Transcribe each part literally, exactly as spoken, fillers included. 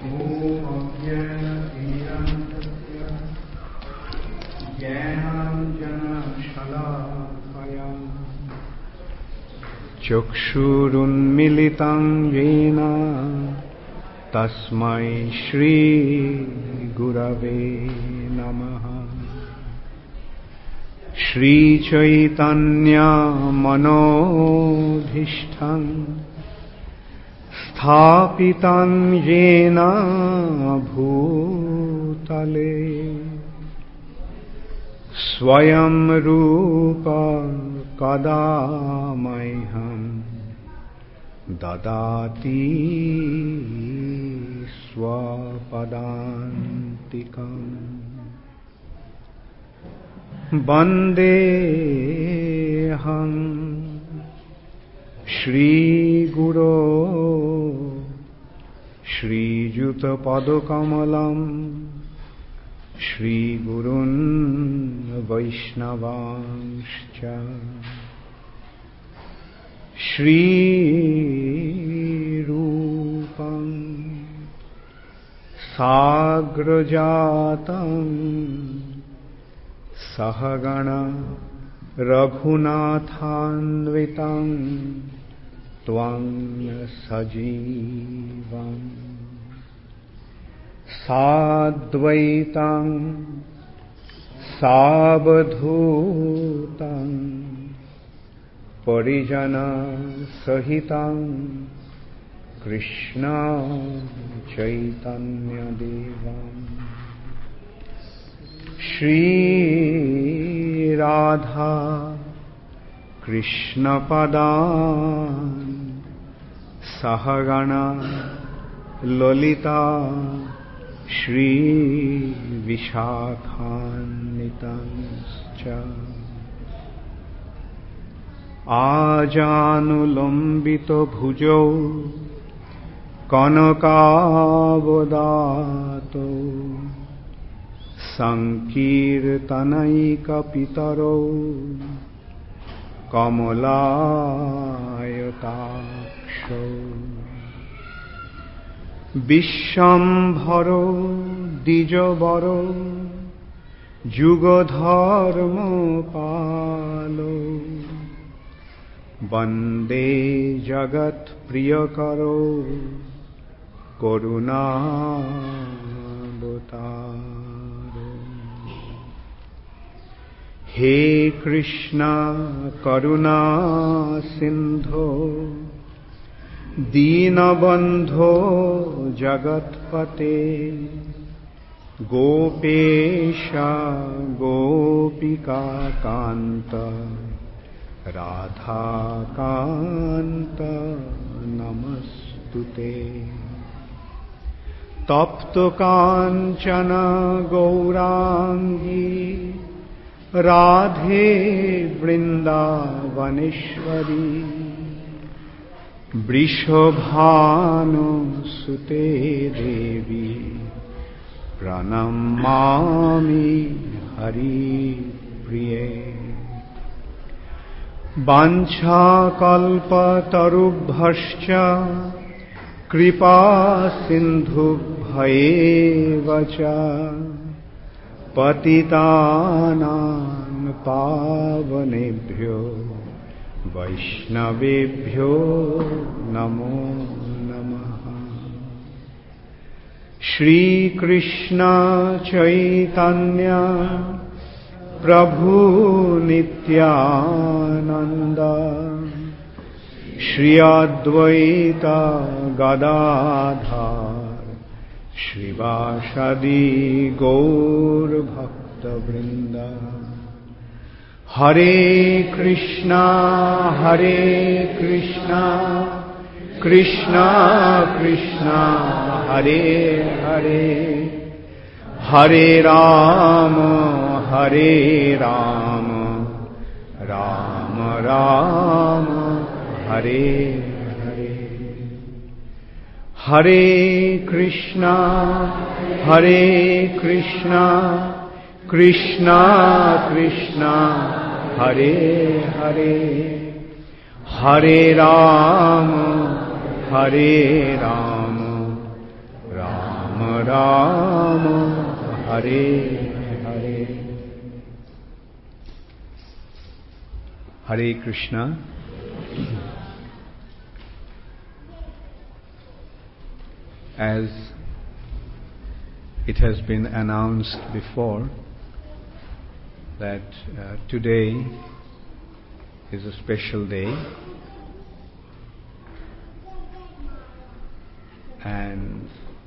चक्षुरुन्मिलितं येन तस्मै श्री गुरवे नमः। श्रीचैतन्यमनोभीष्टं स्थापितं येन भूतले स्वयं रूप कदा मह्यं ददाति स्वपदान्तिकम्। वन्देऽहं श्रीगुरो श्रीयुतपदकमलं श्रीगुरुन् वैष्णवांश्च। श्रीरूपं साग्रजातं सहगण रघुनाथान्वितं त्वं सजीवम् साद्वैतं सावधूतं परिजनसहितं कृष्ण चैतन्यदेवम् श्रीराधा कृष्णपदान् सहगण ललिता श्रीविशाखान्वितांश्च। आजानुलम्बितो भुजौ कनकावदातो संकीर्तनैकपितरौ कमलायताक्षौ। विश्वम्भरो द्विजवरो जुगधर्मपालो वन्दे जगत्प्रियकरो करुणावतारो। हे कृष्ण करुणा सिन्धो दीनबन्धो जगत्पते गोपेश गोपिकान्त राधाकान्त नमस्तुते। तप्तकाञ्चन गौराङ्गी राधे वृन्दावनेश्वरी वृषभानुसुते देवी प्रणमामि हरिप्रिये। वाञ्छाकल्पतरुभ्यश्च कृपा सिन्धुभ्येव च पतितानां पावनेभ्यो वैष्णवेभ्यो नमो नमः। श्रीकृष्ण चैतन्य प्रभु नित्यानंद श्री अद्वैत गदाधर श्रीवासदि गौर भक्तवृंद। हरे कृष्णा हरे कृष्णा कृष्णा कृष्णा हरे हरे हरे राम हरे राम राम राम हरे हरे। हरे कृष्णा हरे कृष्णा कृष्णा कृष्णा हरे हरे हरे राम हरे Ram Ram Rama, Hare Hare. Hare Krishna. As it has been announced before that uh, today is a special day, and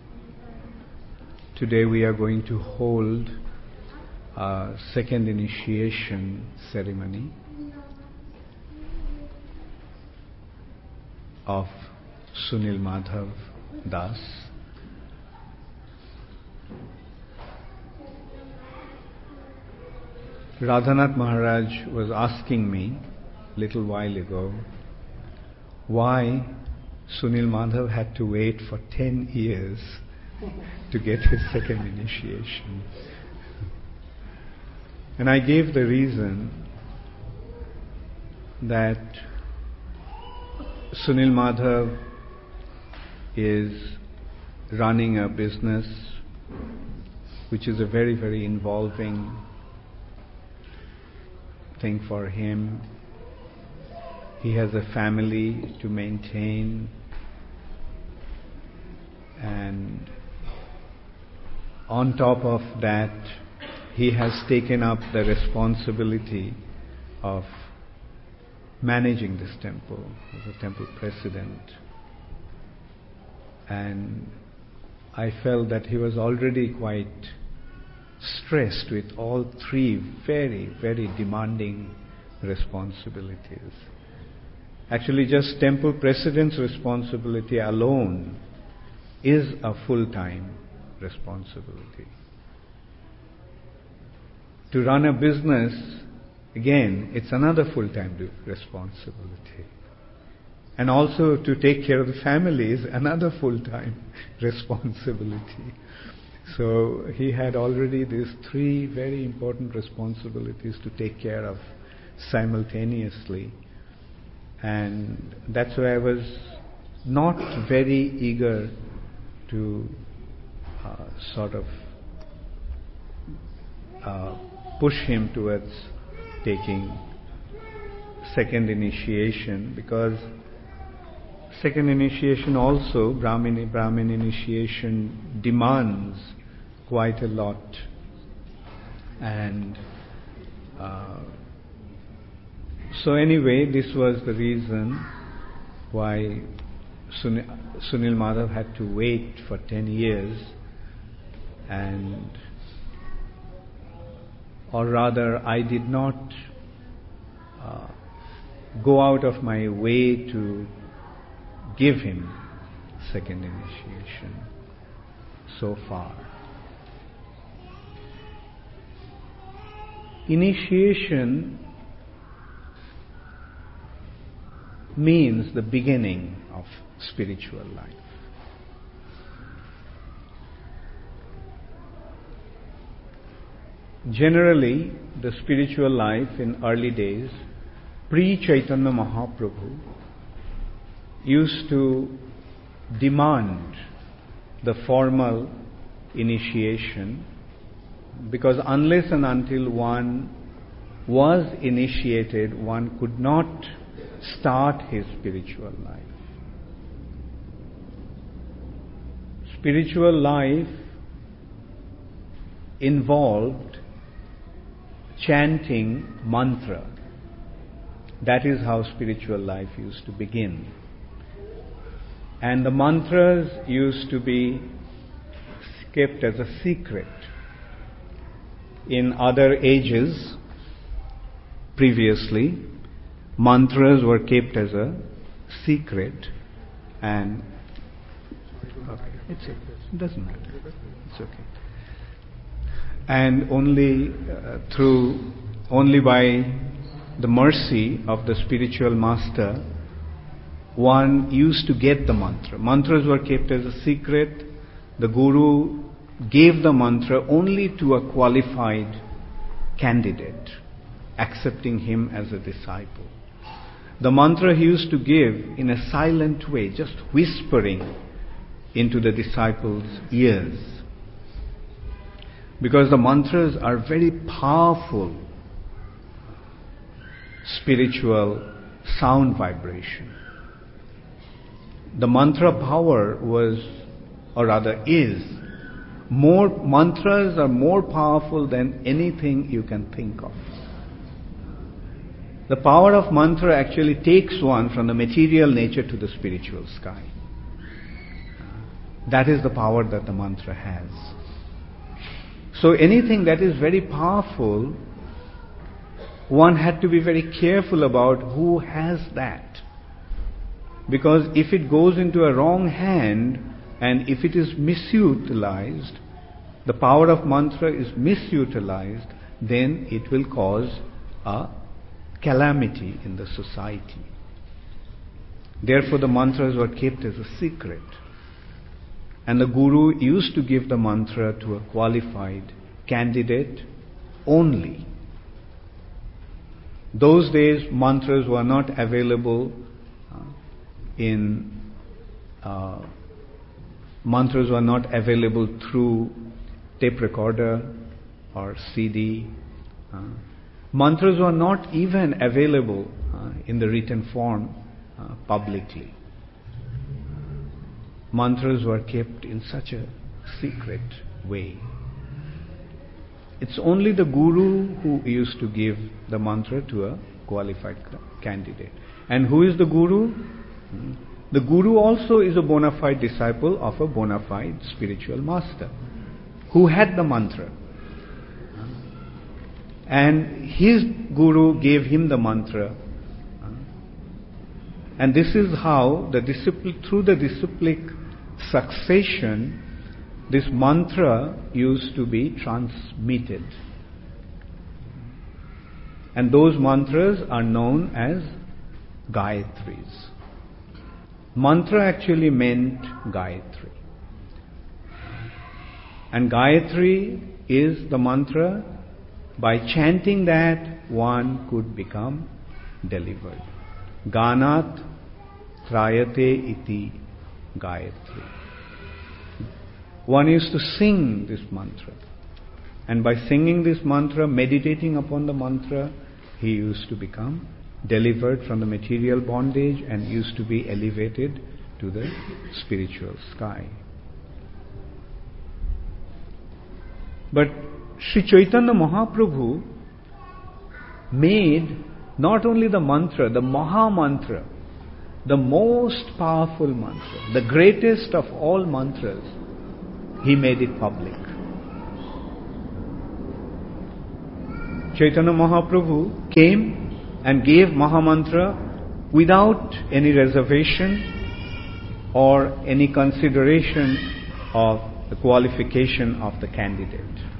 today we are going to hold a second initiation ceremony of Sunil Madhav Das. Radhanath Maharaj was asking me a little while ago why Sunil Madhav had to wait for ten years to get his second initiation. And I gave the reason that Sunil Madhav is running a business which is a very, very involving thing for him. He has a family to maintain, and on top of that, he has taken up the responsibility of managing this temple as a temple president. And I felt that he was already quite stressed with all three very, very demanding responsibilities. Actually, just temple president's responsibility alone is a full-time responsibility. To run a business, again, it's another full-time responsibility. And also to take care of the family is another full-time responsibility. So he had already these three very important responsibilities to take care of simultaneously. And that's why I was not very eager to uh, sort of uh, push him towards taking second initiation, because second initiation also, Brahmin, Brahmin initiation demands quite a lot. And uh, so anyway, this was the reason why Sunil, Sunil Madhav had to wait for ten years, and or rather I did not uh, go out of my way to give him second initiation so far. Initiation means the beginning of spiritual life. Generally, the spiritual life in early days, pre-Chaitanya Mahaprabhu, used to demand the formal initiation, because unless and until one was initiated, one could not start his spiritual life. Spiritual life involved chanting mantra. That is how spiritual life used to begin. And the mantras used to be kept as a secret. In other ages, previously, mantras were kept as a secret, and okay, it's okay. It doesn't matter. It's okay. And only uh, through, only by the mercy of the spiritual master, one used to get the mantra. Mantras were kept as a secret. The Guru gave the mantra only to a qualified candidate, accepting him as a disciple. The mantra he used to give in a silent way, just whispering into the disciples' ears. because the mantras are very powerful spiritual sound vibration. The mantra power was, or rather is, more mantras are more powerful than anything you can think of. The power of mantra actually takes one from the material nature to the spiritual sky. That is the power that the mantra has. So anything that is very powerful, one had to be very careful about who has that. Because if it goes into a wrong hand and if it is misutilized, the power of mantra is misutilized, then it will cause a calamity in the society. Therefore the mantras were kept as a secret. And the Guru used to give the mantra to a qualified candidate only. Those days mantras were not available uh, in uh, mantras were not available through tape recorder or C D. Uh, mantras were not even available uh, in the written form uh, publicly. Mantras were kept in such a secret way. It's only the Guru who used to give the mantra to a qualified candidate. And who is the Guru? The Guru also is a bona fide disciple of a bona fide spiritual master who had the mantra. And his Guru gave him the mantra. And this is how, the disciple, through the disciplic succession, this mantra used to be transmitted. And those mantras are known as Gayatris. Mantra actually meant Gayatri. And Gayatri is the mantra, by chanting that one could become delivered. Ganat trayate iti Gayatri. One used to sing this mantra. And by singing this mantra, meditating upon the mantra, he used to become delivered from the material bondage and used to be elevated to the spiritual sky. But Sri Chaitanya Mahaprabhu made not only the mantra, the Maha Mantra, the most powerful mantra, the greatest of all mantras, he made it public. Chaitanya Mahaprabhu came and gave Maha Mantra without any reservation or any consideration of the qualification of the candidate.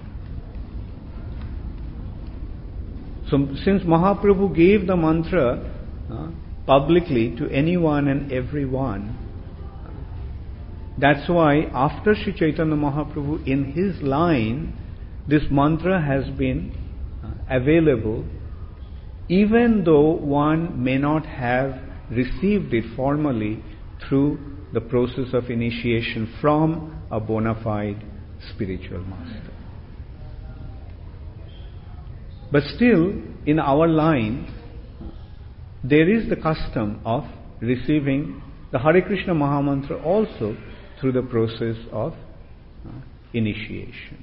So since Mahaprabhu gave the mantra uh, publicly to anyone and everyone, that's why after Sri Chaitanya Mahaprabhu, in his line, this mantra has been uh, available, even though one may not have received it formally through the process of initiation from a bona fide spiritual master. But still, in our line, there is the custom of receiving the Hare Krishna Mahamantra also through the process of uh, initiation.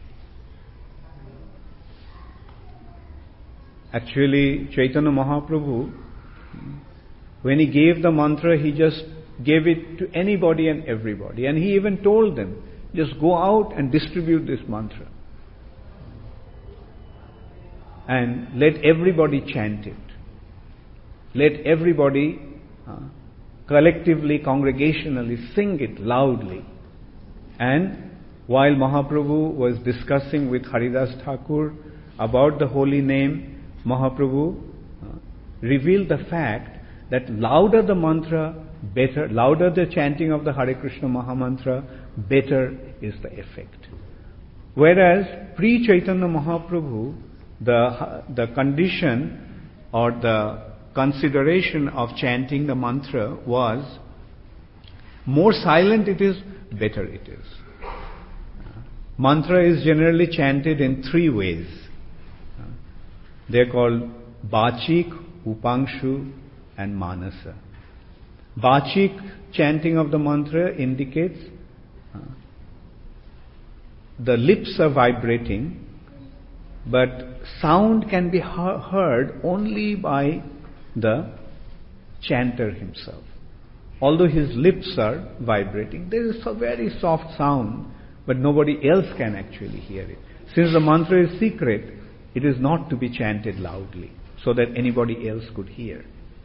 Actually, Chaitanya Mahaprabhu, when he gave the mantra, he just gave it to anybody and everybody. And he even told them, just go out and distribute this mantra. And let everybody chant it. Let everybody uh, collectively, congregationally sing it loudly. And while Mahaprabhu was discussing with Haridas Thakur about the holy name, Mahaprabhu uh, revealed the fact that louder the mantra, better, louder the chanting of the Hare Krishna Mahamantra, better is the effect. Whereas pre-Chaitanya Mahaprabhu, the, the condition or the consideration of chanting the mantra was, more silent it is, better it is. mantra is generally chanted in three ways. They are called Bachik, Upangshu, and Manasa. Bachik chanting of the mantra indicates uh, the lips are vibrating, but sound can be he- heard only by the chanter himself. Although his lips are vibrating, there is a very soft sound, but nobody else can actually hear it. Since the mantra is secret, it is not to be chanted loudly, so that anybody else could hear.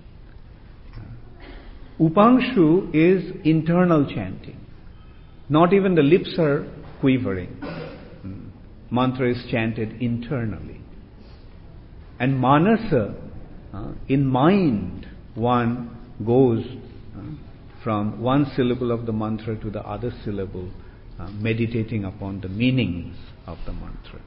Upangshu is internal chanting. Not even the lips are quivering. Mantra is chanted internally. And Manasa, uh, in mind, one goes uh, from one syllable of the mantra to the other syllable, uh, meditating upon the meanings of the mantra.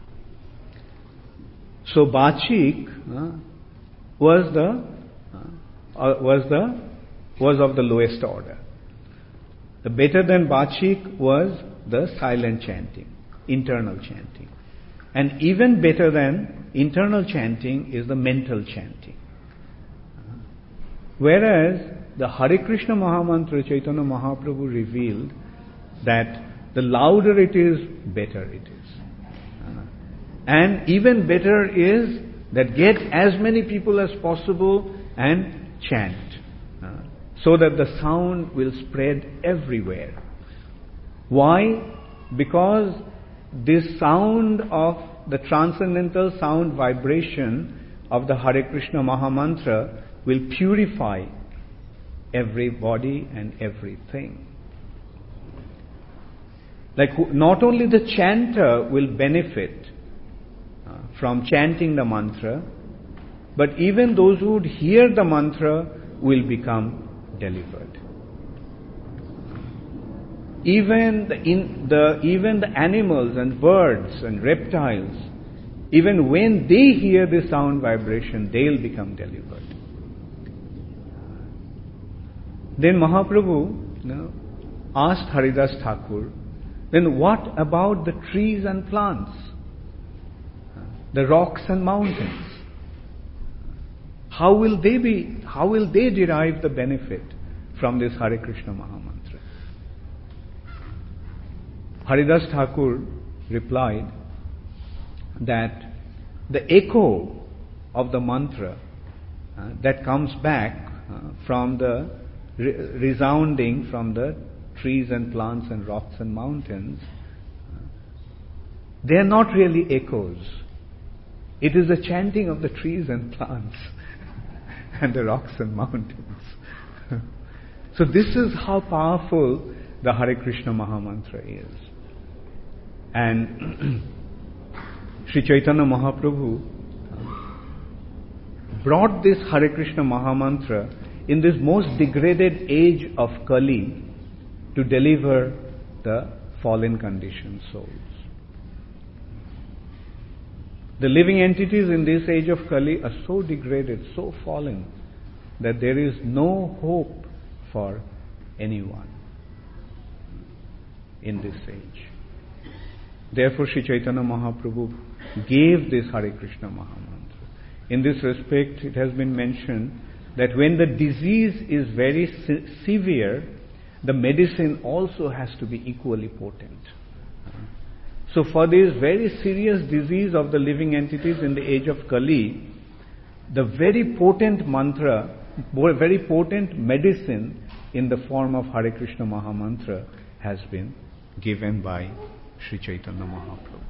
So Bachik uh, was the uh, uh, was the was of the lowest order. The better than Bachik was the silent chanting, internal chanting. And even better than internal chanting is the mental chanting. Whereas the Hare Krishna Mahamantra, Chaitanya Mahaprabhu revealed that the louder it is, better it is. And even better is that get as many people as possible and chant, uh, so that the sound will spread everywhere. Why? Because this sound of the transcendental sound vibration of the Hare Krishna Mahamantra will purify everybody and everything. Like, not only the chanter will benefit uh, from chanting the mantra, but even those who would hear the mantra will become delivered. Even the, in the even the animals and birds and reptiles, even when they hear the sound vibration, they'll become delivered. Then Mahaprabhu you know, asked Haridas Thakur, then what about the trees and plants, the rocks and mountains? How will they be? How will they derive the benefit from this Hare Krishna Mahamantra? Haridas Thakur replied that the echo of the mantra uh, that comes back uh, from the re- resounding from the trees and plants and rocks and mountains, uh, they are not really echoes. It is the chanting of the trees and plants and the rocks and mountains. So this is how powerful the Hare Krishna Mahamantra is. And Sri Chaitanya Mahaprabhu brought this Hare Krishna Mahamantra in this most degraded age of Kali to deliver the fallen conditioned souls. The living entities in this age of Kali are so degraded, so fallen, that there is no hope for anyone in this age. Therefore, Sri Chaitanya Mahaprabhu gave this Hare Krishna Mahamantra. In this respect, it has been mentioned that when the disease is very se- severe, the medicine also has to be equally potent. So for this very serious disease of the living entities in the age of Kali, the very potent mantra, very potent medicine in the form of Hare Krishna Mahamantra has been given by Sri Chaitanya Mahaprabhu.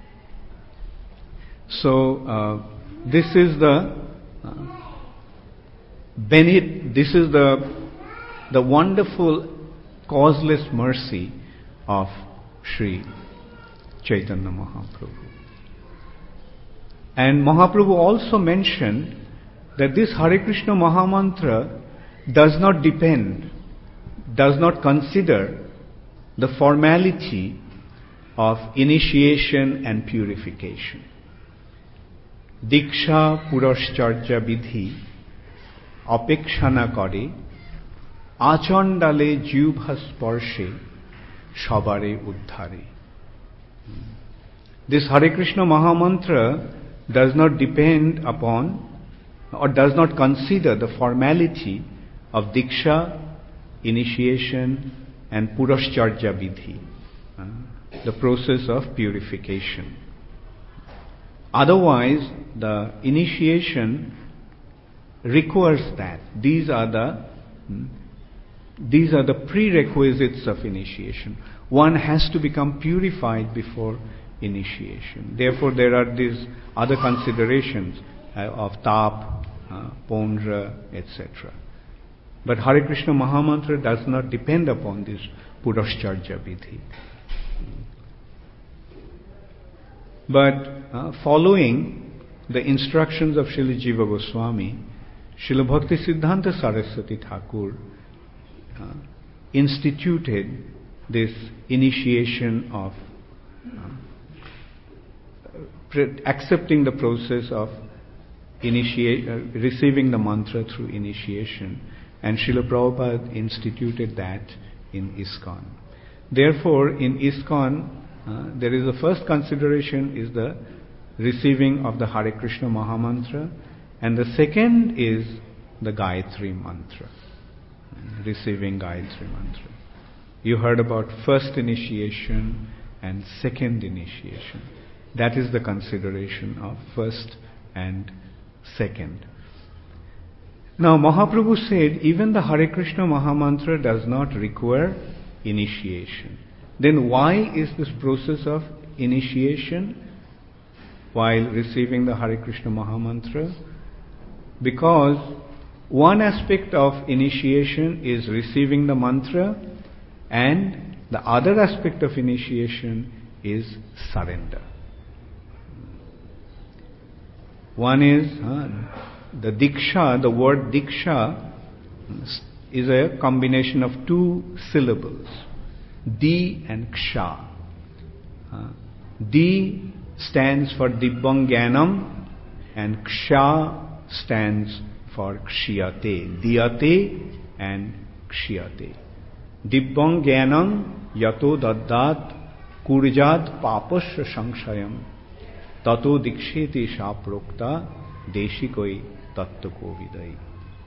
So uh, this is the uh, benefit, this is the the wonderful causeless mercy of Sri Chaitanya Mahaprabhu. And Mahaprabhu also mentioned that this Hare Krishna Mahamantra does not depend, does not consider the formality of initiation and purification. Diksha Puroscharja Vidhi Apekshana Kare Achandale Jubha Sparshe Shabare Uddhare. This Hare Krishna Mahamantra does not depend upon or does not consider the formality of Diksha, initiation and Purascharya Vidhi, uh, the process of purification. Otherwise, the initiation requires that. These are the these are the prerequisites of initiation. One has to become purified before initiation. Therefore, there are these other considerations uh, of tap, uh, pondra, et cetera. But Hare Krishna Mahamantra does not depend upon this Purascharya Vidhi. But uh, following the instructions of Srila Jiva Goswami, Srila Bhakti Siddhanta Saraswati Thakur uh, instituted this initiation of uh, pre- accepting the process of initiate, uh, receiving the mantra through initiation, and Srila Prabhupada instituted that in ISKCON. Therefore, in ISKCON, uh, there is the first consideration is the receiving of the Hare Krishna Mahamantra, and the second is the Gayatri Mantra, receiving Gayatri Mantra. You heard about first initiation and second initiation. That is the consideration of first and second. Now Mahaprabhu said even the Hare Krishna Mahamantra does not require initiation. Then why is this process of initiation while receiving the Hare Krishna Mahamantra? Because one aspect of initiation is receiving the mantra, and the other aspect of initiation is surrender. One is uh, the Diksha, the word Diksha is a combination of two syllables, Di and Ksha. Uh, Di stands for Dibbangyanam and Ksha stands for Kshiyate, Diyate and Kshiyate. Dibbangyanam yato daddat kurjat papasya samshayam tato diksheti shaprokta deshikoi tattako vidai.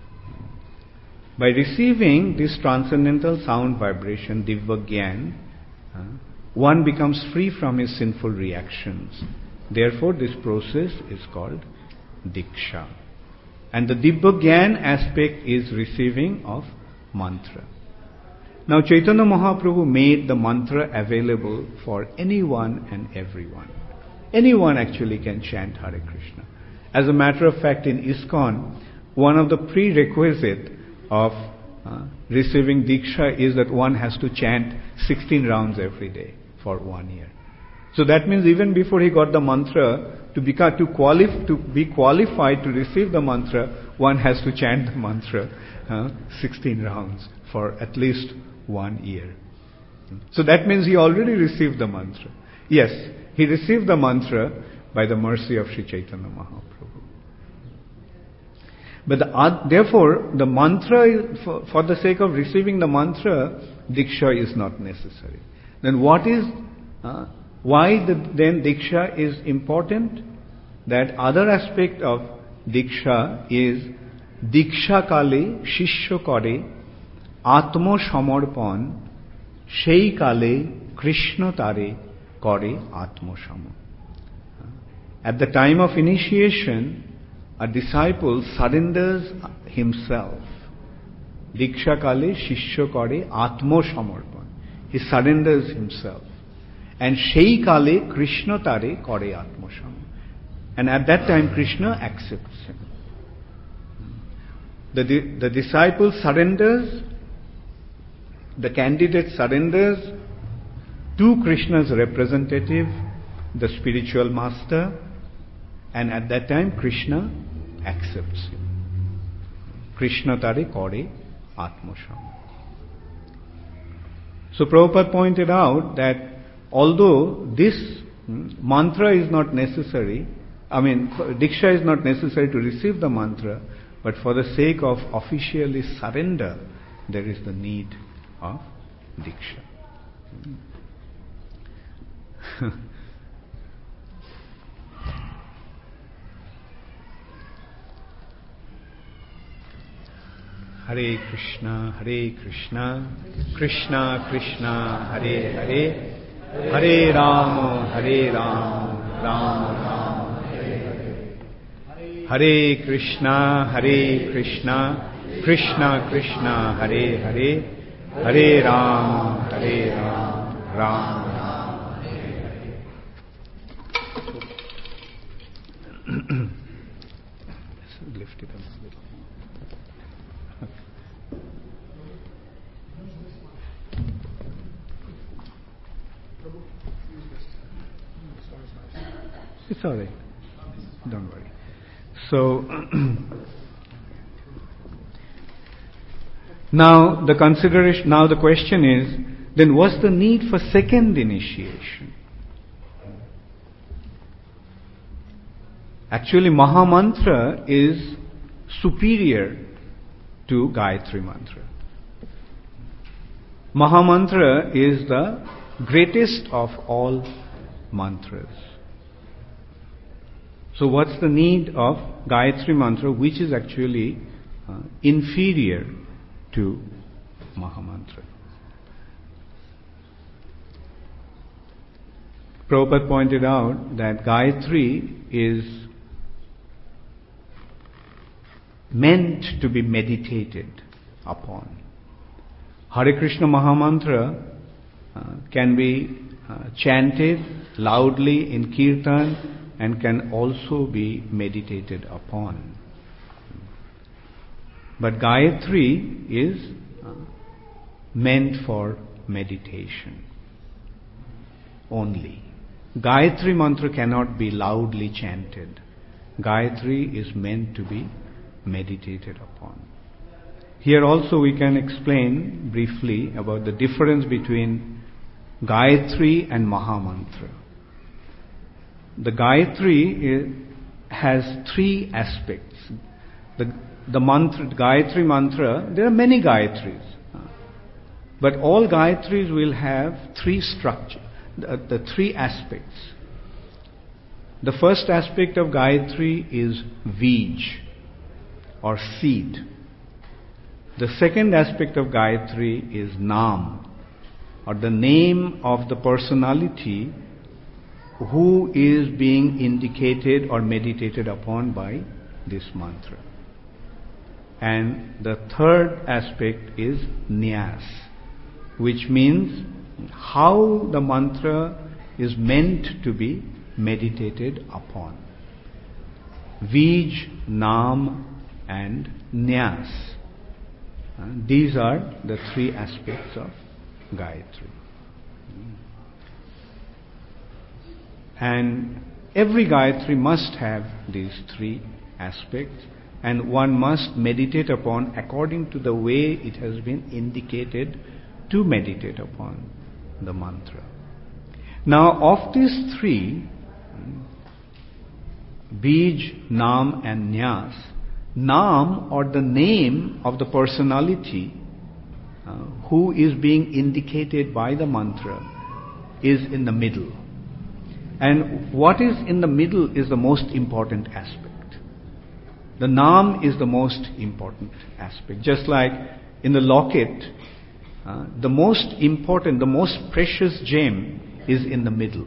By receiving this transcendental sound vibration, Dibbagyan, uh, one becomes free from his sinful reactions. Therefore, this process is called Diksha. And the Dibbagyan aspect is receiving of mantra. Now Chaitanya Mahaprabhu made the mantra available for anyone and everyone. Anyone actually can chant Hare Krishna. As a matter of fact, in ISKCON, one of the prerequisites of uh, receiving Diksha is that one has to chant sixteen rounds every day for one year. So that means even before he got the mantra, to, become, to, qualif- to be qualified to receive the mantra, one has to chant the mantra uh, sixteen rounds for at least one year. So that means he already received the mantra. Yes, he received the mantra by the mercy of Sri Chaitanya Mahaprabhu. But the, uh, therefore, the mantra, for, for the sake of receiving the mantra, Diksha is not necessary. Then what is, uh, why the, then Diksha is important? That other aspect of Diksha is Diksha Kale Shishya Kare Atma Samarpan Shei Kale Krishna Tare Kare Atma Sama. At the time of initiation, a disciple surrenders himself. Diksha Kale Shishya Kare Atma Samarpan. He surrenders himself. And Shei Kale Krishna Tare Kare Atma Sama. And at that time Krishna accepts him. The, di- the disciple surrenders, the candidate surrenders to Krishna's representative, the spiritual master, and at that time Krishna accepts him. Krishna Tare Kare Atma Sama. So Prabhupada pointed out that although this hmm, mantra is not necessary, I mean, Diksha is not necessary to receive the mantra, but for the sake of officially surrender, there is the need of Diksha. Hare Krishna, Hare Krishna, Krishna Krishna, Hare Hare, Hare Rama, Hare Rama, Rama Rama, Hare Hare. Hare Krishna, Hare Krishna, Krishna Krishna, Hare Hare, Hare Rama, Hare Rama, Rama Rama, Hare Hare. Lift it up a little. It's all right. Don't worry. So, now the consideration, now the question is, then what's the need for second initiation? Actually, Mahamantra is superior to Gayatri Mantra. Mahamantra is the greatest of all mantras. So what's the need of Gayatri Mantra, which is actually uh, inferior to Mahamantra? Prabhupada pointed out that Gayatri is meant to be meditated upon. Hare Krishna Mahamantra uh, can be uh, chanted loudly in kirtan and can also be meditated upon. But Gayatri is uh, meant for meditation only. Gayatri Mantra cannot be loudly chanted. Gayatri is meant to be meditated upon. Here also we can explain briefly about the difference between Gayatri and Mahamantra. The Gayatri is, has three aspects. The, the mantra, Gayatri Mantra, there are many Gayatris. But all Gayatris will have three structures, the, the three aspects. The first aspect of Gayatri is Bij, or seed. The second aspect of Gayatri is Nam, or the name of the personality who is being indicated or meditated upon by this mantra. And the third aspect is Nyas, which means how the mantra is meant to be meditated upon. Bij, Nam and Nyas. Uh, these are the three aspects of Gayatri. And every Gayatri must have these three aspects, and one must meditate upon according to the way it has been indicated to meditate upon the mantra. Now, of these three, Bij, Nam and Nyas, Nam, or the name of the personality uh, who is being indicated by the mantra, is in the middle. And what is in the middle is the most important aspect. The Nam is the most important aspect. Just like in the locket, uh, the most important, the most precious gem is in the middle.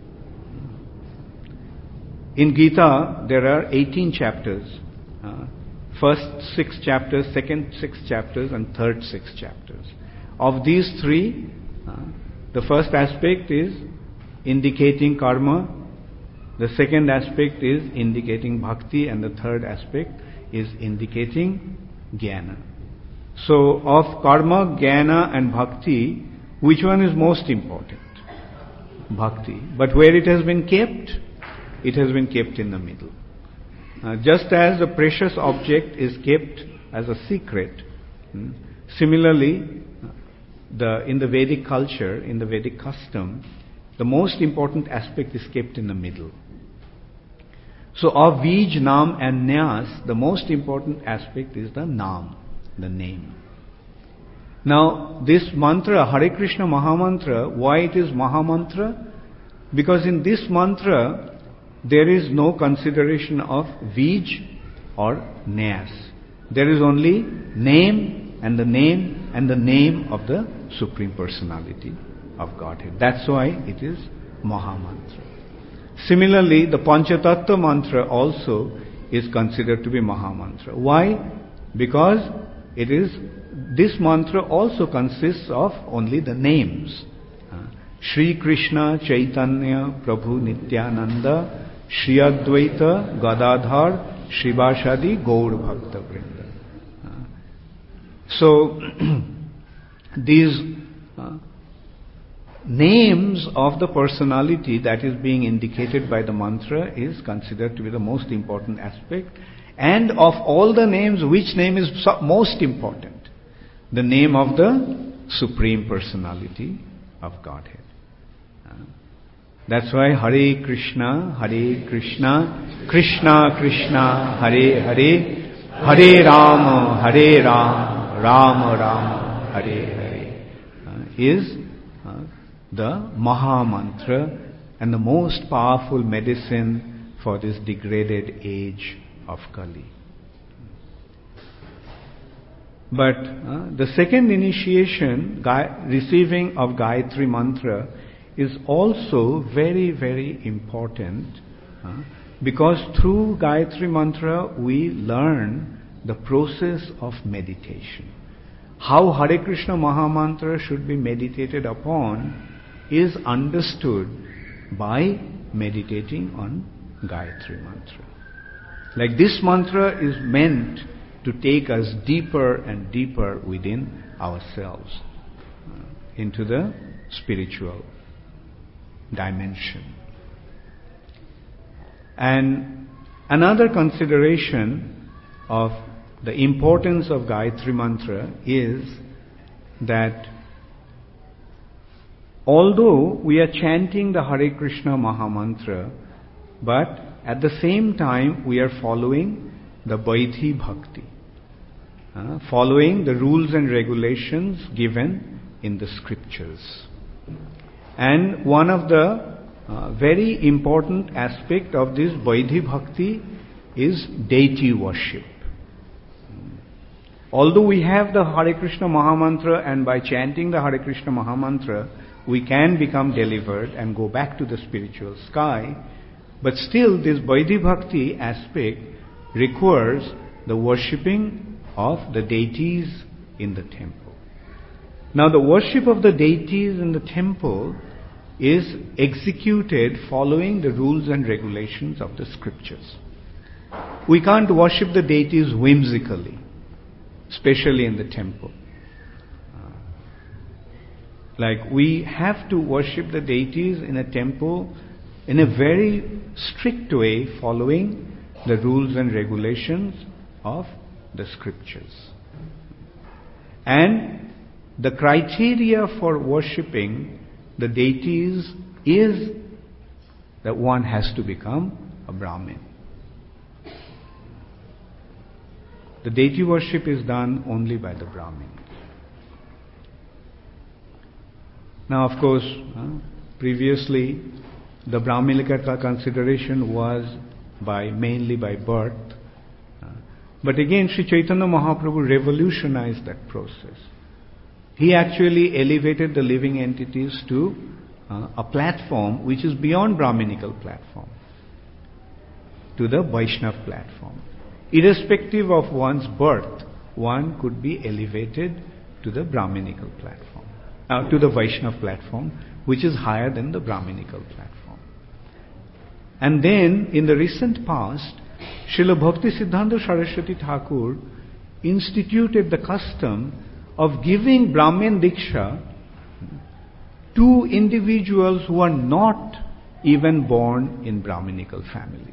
In Gita, there are eighteen chapters. Uh, first six chapters, second six chapters, and third six chapters. Of these three, uh, the first aspect is indicating karma, the second aspect is indicating bhakti, and the third aspect is indicating jnana. So, of karma, jnana and bhakti, which one is most important? Bhakti. But where it has been kept? It has been kept in the middle. Uh, just as a precious object is kept as a secret, hmm, similarly, the in the Vedic culture, in the Vedic custom, the most important aspect is kept in the middle. So of Bij, Nam and Nyas, the most important aspect is the Nam, the name. Now, this mantra, Hare Krishna Mahamantra, why it is Mahamantra? Because in this mantra, there is no consideration of Vij or Nyas. There is only name and the name and the name of the Supreme Personality of Godhead. That's why it is Mahamantra. Similarly, the Panchatattva mantra also is considered to be Mahamantra. Why? Because it is, this mantra also consists of only the names. Uh, Shri Krishna Chaitanya Prabhu Nityananda Shri Advaita Gadadhar Shrivasadi Gaur Bhakta Vrinda. Uh, so, these uh, names of the personality that is being indicated by the mantra is considered to be the most important aspect. And of all the names, which name is most important? The name of the Supreme Personality of Godhead. Uh, that's why Hare Krishna, Hare Krishna, Krishna Krishna, Hare Hare, Hare Rama, Hare Rama, Rama Rama, Hare Hare uh, is uh, the Maha Mantra and the most powerful medicine for this degraded age of Kali. But uh, the second initiation, Ga- receiving of Gayatri Mantra, is also very, very important uh, because through Gayatri Mantra we learn the process of meditation. How Hare Krishna Maha Mantra should be meditated upon is understood by meditating on Gayatri Mantra. Like this mantra is meant to take us deeper and deeper within ourselves, uh, into the spiritual dimension. And another consideration of the importance of Gayatri Mantra is that although we are chanting the Hare Krishna Maha Mantra, but at the same time we are following the Vaidhi Bhakti, uh, following the rules and regulations given in the scriptures. And one of the uh, very important aspect of this Vaidhi Bhakti is deity worship. Although we have the Hare Krishna Maha Mantra, and by chanting the Hare Krishna Maha Mantra we can become delivered and go back to the spiritual sky, but still this Vaidhi Bhakti aspect requires the worshipping of the deities in the temple. Now the worship of the deities in the temple is executed following the rules and regulations of the scriptures. We can't worship the deities whimsically, especially in the temple. Uh, like we have to worship the deities in a temple in a very strict way, following the rules and regulations of the scriptures. And the criteria for worshipping the deities is that one has to become a Brahmin. The deity worship is done only by the Brahmins. Now, of course, uh, previously the Brahmilicata consideration was by mainly by birth. Uh, but again, Sri Chaitanya Mahaprabhu revolutionized that process. He actually elevated the living entities to uh, a platform which is beyond Brahminical platform, to the Vaishnava platform. Irrespective of one's birth, one could be elevated to the Brahminical platform, uh, to the Vaishnava platform, which is higher than the Brahminical platform. And then, in the recent past, Srila Bhaktisiddhanta Saraswati Thakur instituted the custom of giving Brahmin Diksha to individuals who are not even born in Brahminical families.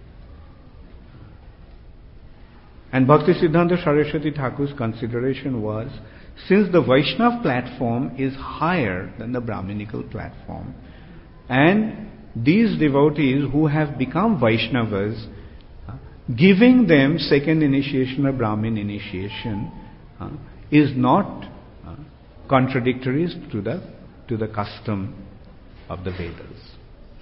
And Bhaktisiddhanta Saraswati Thakur's consideration was, since the Vaishnava platform is higher than the Brahminical platform, and these devotees who have become Vaishnavas, uh, giving them second initiation or Brahmin initiation uh, is not uh, contradictory to the to the custom of the Vedas.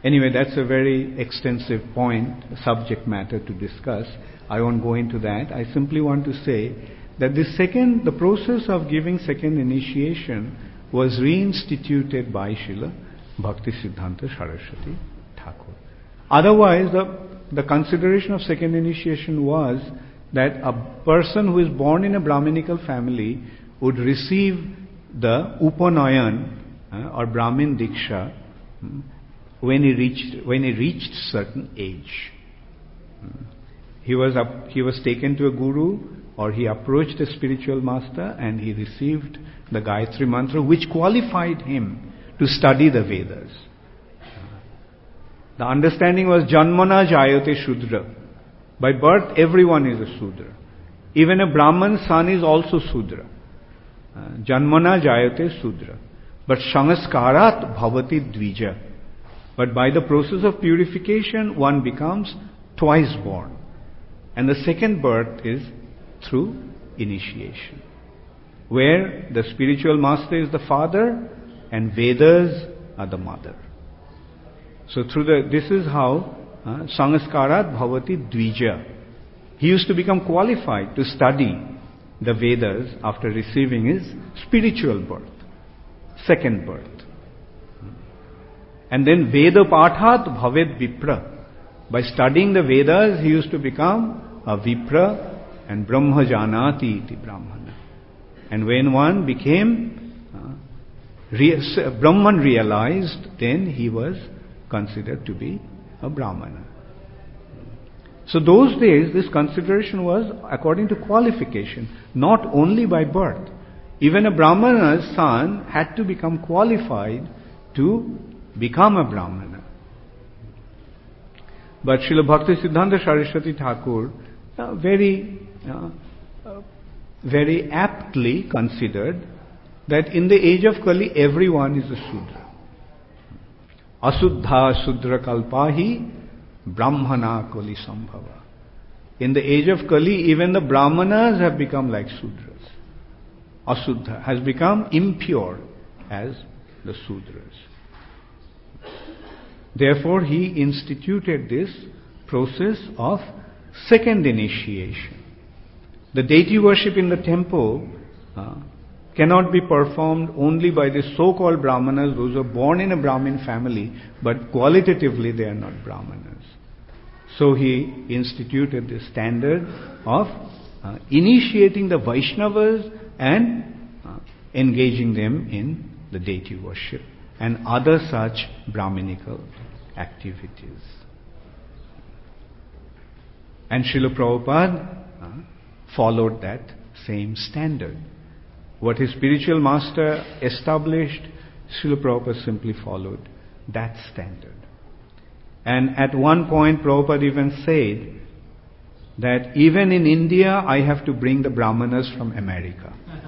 Anyway, that's a very extensive point, subject matter to discuss. I won't go into that. I simply want to say that the second, the process of giving second initiation was reinstituted by Srila Bhaktisiddhanta Saraswati Thakur. Otherwise, the, the consideration of second initiation was that a person who is born in a Brahminical family would receive the Upanayan uh, or Brahmin Diksha um, when he reached when he reached certain age. Um, he was up, he was taken to a guru, or he approached a spiritual master and he received the Gayatri Mantra, which qualified him to study the Vedas. The understanding was Janmana Jayate Shudra. By birth, everyone is a Shudra. Even a Brahman son is also Shudra. Uh, Janmana Jayate Shudra. But Sangaskarat Bhavati Dvija. But by the process of purification, one becomes twice born. And the second birth is through initiation, where the spiritual master is the father and Vedas are the mother. So through the, this is how uh, Sangaskarat Bhavati Dvija. He used to become qualified to study the Vedas after receiving his spiritual birth, second birth. And then Veda Pathat Bhaved Vipra. By studying the Vedas, he used to become a Vipra and Brahma Janati iti Brahmana. And when one became uh, re- Brahman realized, then he was considered to be a Brahmana. So those days, this consideration was according to qualification, not only by birth. Even a Brahmana's son had to become qualified to become a Brahmana. But Srila Bhaktisiddhanta Saraswati Thakur uh, very, uh, uh, very aptly considered that in the age of Kali, everyone is a Shudra. Asuddha Shudra Kalpahi Brahmana Kali Sambhava. In the age of Kali, even the Brahmanas have become like Sudras. Asuddha has become impure as the Sudras. Therefore, he instituted this process of second initiation. The deity worship in the temple uh, cannot be performed only by the so-called Brahmanas, those who are born in a Brahmin family, but qualitatively they are not Brahmanas. So he instituted the standard of uh, initiating the Vaishnavas and uh, engaging them in the deity worship and other such Brahminical activities. And Srila Prabhupada uh, followed that same standard. What his spiritual master established, Srila Prabhupada simply followed that standard. And at one point Prabhupada even said that even in India I have to bring the Brahmanas from America.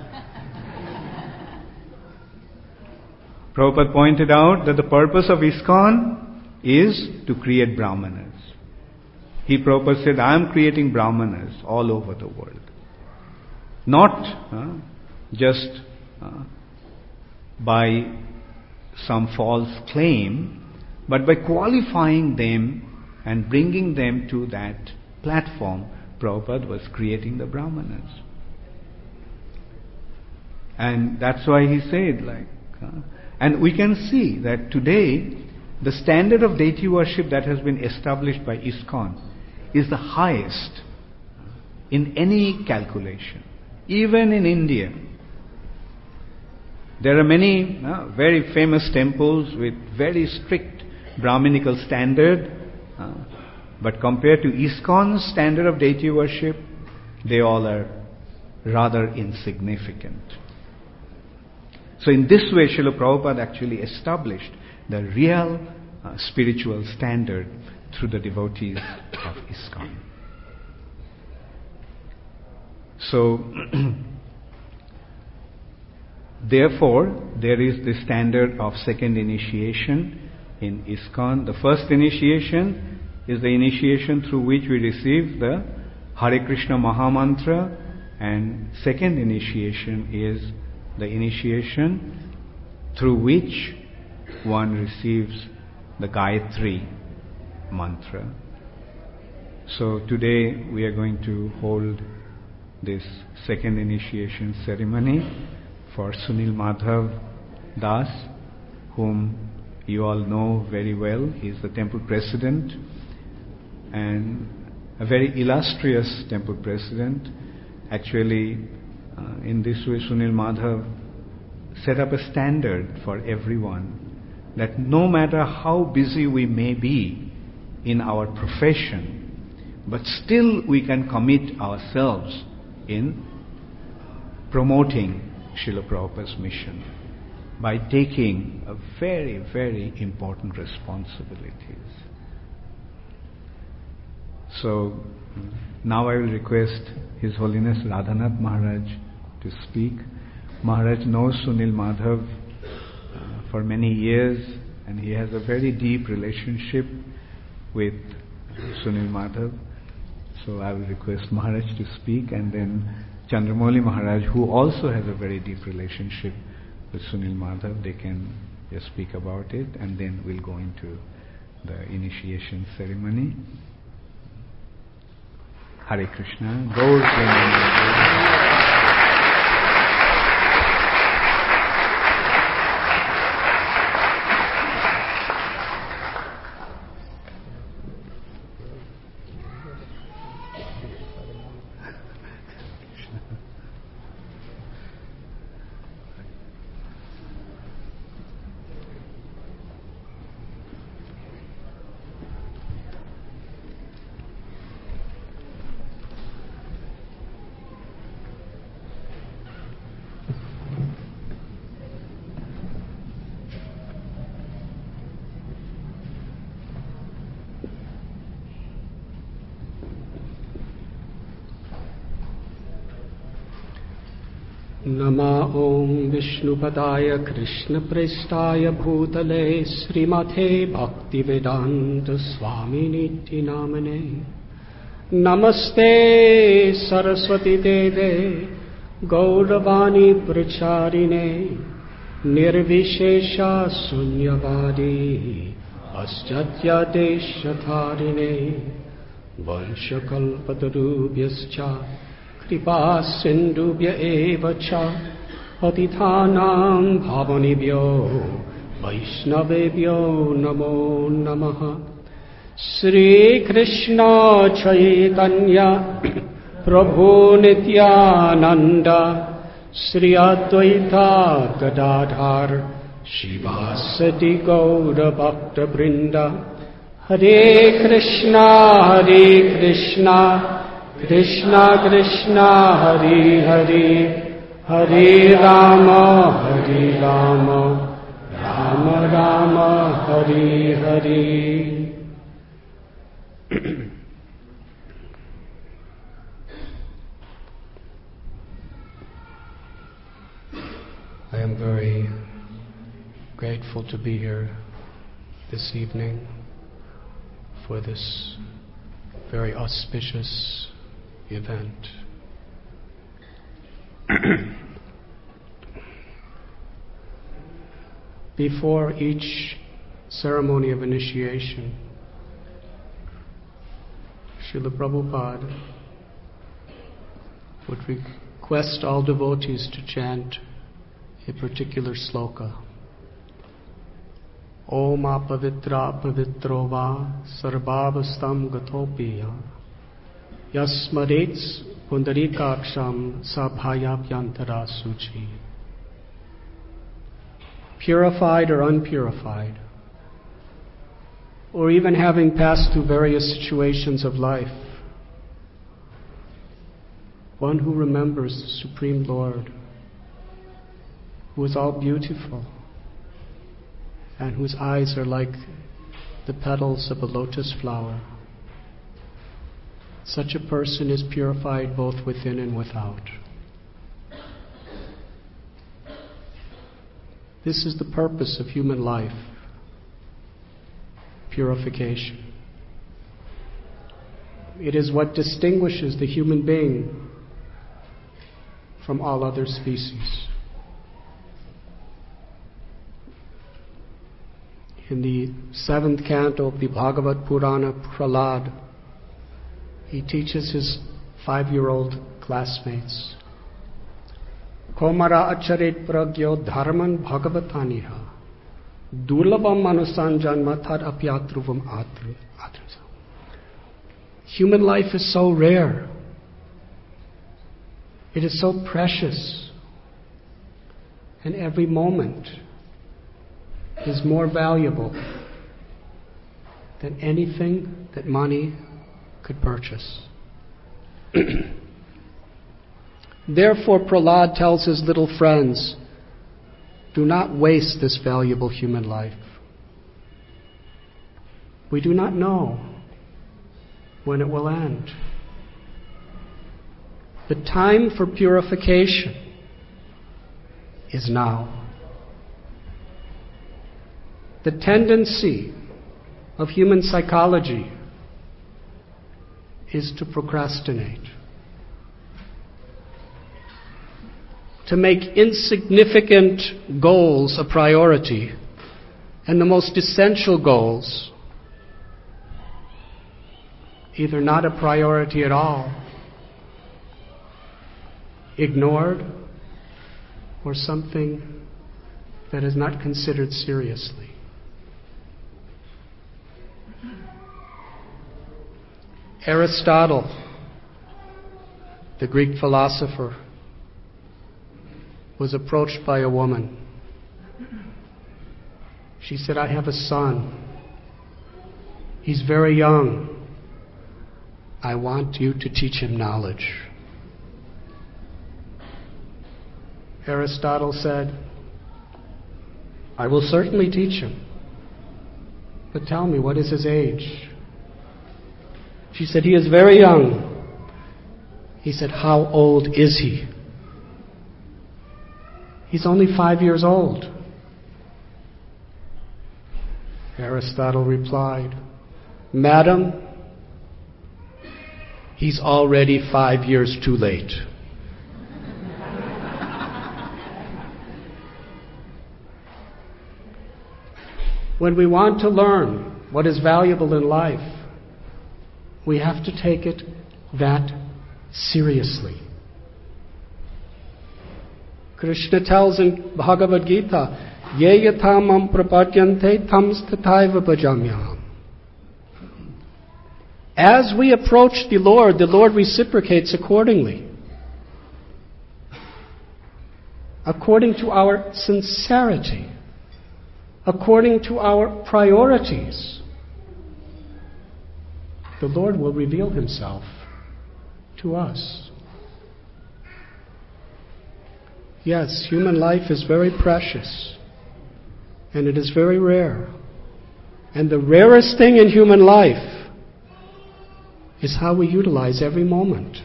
Prabhupada pointed out that the purpose of ISKCON is to create Brahmanas. He, Prabhupada said, I am creating Brahmanas all over the world. Not uh, just uh, by some false claim, but by qualifying them and bringing them to that platform. Prabhupada was creating the Brahmanas. And that's why he said, like, uh, and we can see that today, the standard of deity worship that has been established by ISKCON is the highest in any calculation. Even in India, there are many uh, very famous temples with very strict Brahminical standard, uh, but compared to ISKCON's standard of deity worship, they all are rather insignificant. So in this way, Srila Prabhupada actually established the real uh, spiritual standard through the devotees of ISKCON. So, therefore, there is the standard of second initiation in ISKCON. The first initiation is the initiation through which we receive the Hare Krishna Mahamantra, and second initiation is the initiation through which one receives the Gayatri mantra. So today we are going to hold this second initiation ceremony for Sunil Madhav Das, whom you all know very well. He is the temple president, and a very illustrious temple president. Actually, uh, in this way Sunil Madhav set up a standard for everyone that no matter how busy we may be in our profession, but still we can commit ourselves in promoting Srila Prabhupada's mission by taking a very, very important responsibilities. So now I will request His Holiness Radhanath Maharaj to speak. Maharaj knows Sunil Madhav uh, for many years, and he has a very deep relationship with Sunil Madhav. So I will request Maharaj to speak, and then Chandramauli Maharaj, who also has a very deep relationship with Sunil Madhav, they can just speak about it, and then we'll go into the initiation ceremony. Hare Krishna. Gaur Premanand. Nama Om Vishnupadaya Krishna Prestaya Bhutale Srimate Bhaktivedanta Swami Niti Namane Namaste Saraswati Deve Gauravani Pracharine Nirvishesha Sunyavadi Aschatya Deshatharine Vanshakalpatarubhyascha Kripa Sindhubhya eva cha Patithanam bhavanibhyo Vaishnavebhyo namo namaha Sri Krishna Chaitanya Prabhu Nityananda Sri Advaita Gadadhar Shivasati Gaura Bhakta Brinda Hare Krishna Hare Krishna Krishna Krishna Hare Hare Hare Rama Hare Rama Rama Rama Hare Hare. I am very grateful to be here this evening for this very auspicious event. Before each ceremony of initiation, Srila Prabhupada would request all devotees to chant a particular sloka. Om apavitra pavitro va sarvavastam gatopiya Yasmarets pundarikaksham sabhayapyantara suchi. Purified or unpurified, or even having passed through various situations of life, one who remembers the Supreme Lord, who is all beautiful, and whose eyes are like the petals of a lotus flower. Such a person is purified both within and without. This is the purpose of human life, purification. It is what distinguishes the human being from all other species. In the seventh canto of the Bhagavad Purana, Prahlad, he teaches his five-year-old classmates, Komara acharit pragyo dharman bhagavataniha durlabam manusan janma tad apyatruvam atra. Human life is so rare. It is so precious. And every moment is more valuable than anything that money could purchase. Therefore, Prahlad tells his little friends, do not waste this valuable human life. We do not know when it will end. The time for purification is now. The tendency of human psychology is to procrastinate, to make insignificant goals a priority, and the most essential goals either not a priority at all, ignored, or something that is not considered seriously. Aristotle, the Greek philosopher, was approached by a woman. She said, I have a son. He's very young. I want you to teach him knowledge. Aristotle said, I will certainly teach him. But tell me, what is his age? She said, he is very young. He said, how old is he? He's only five years old. Aristotle replied, Madam, he's already five years too late. When we want to learn what is valuable in life, we have to take it that seriously. Krishna tells in Bhagavad Gita, Ye yathamam prapadyante tams tathaiva bhajamyaham. As we approach the Lord, the Lord reciprocates accordingly, according to our sincerity, according to our priorities. The Lord will reveal Himself to us. Yes, human life is very precious, and it is very rare. And the rarest thing in human life is how we utilize every moment.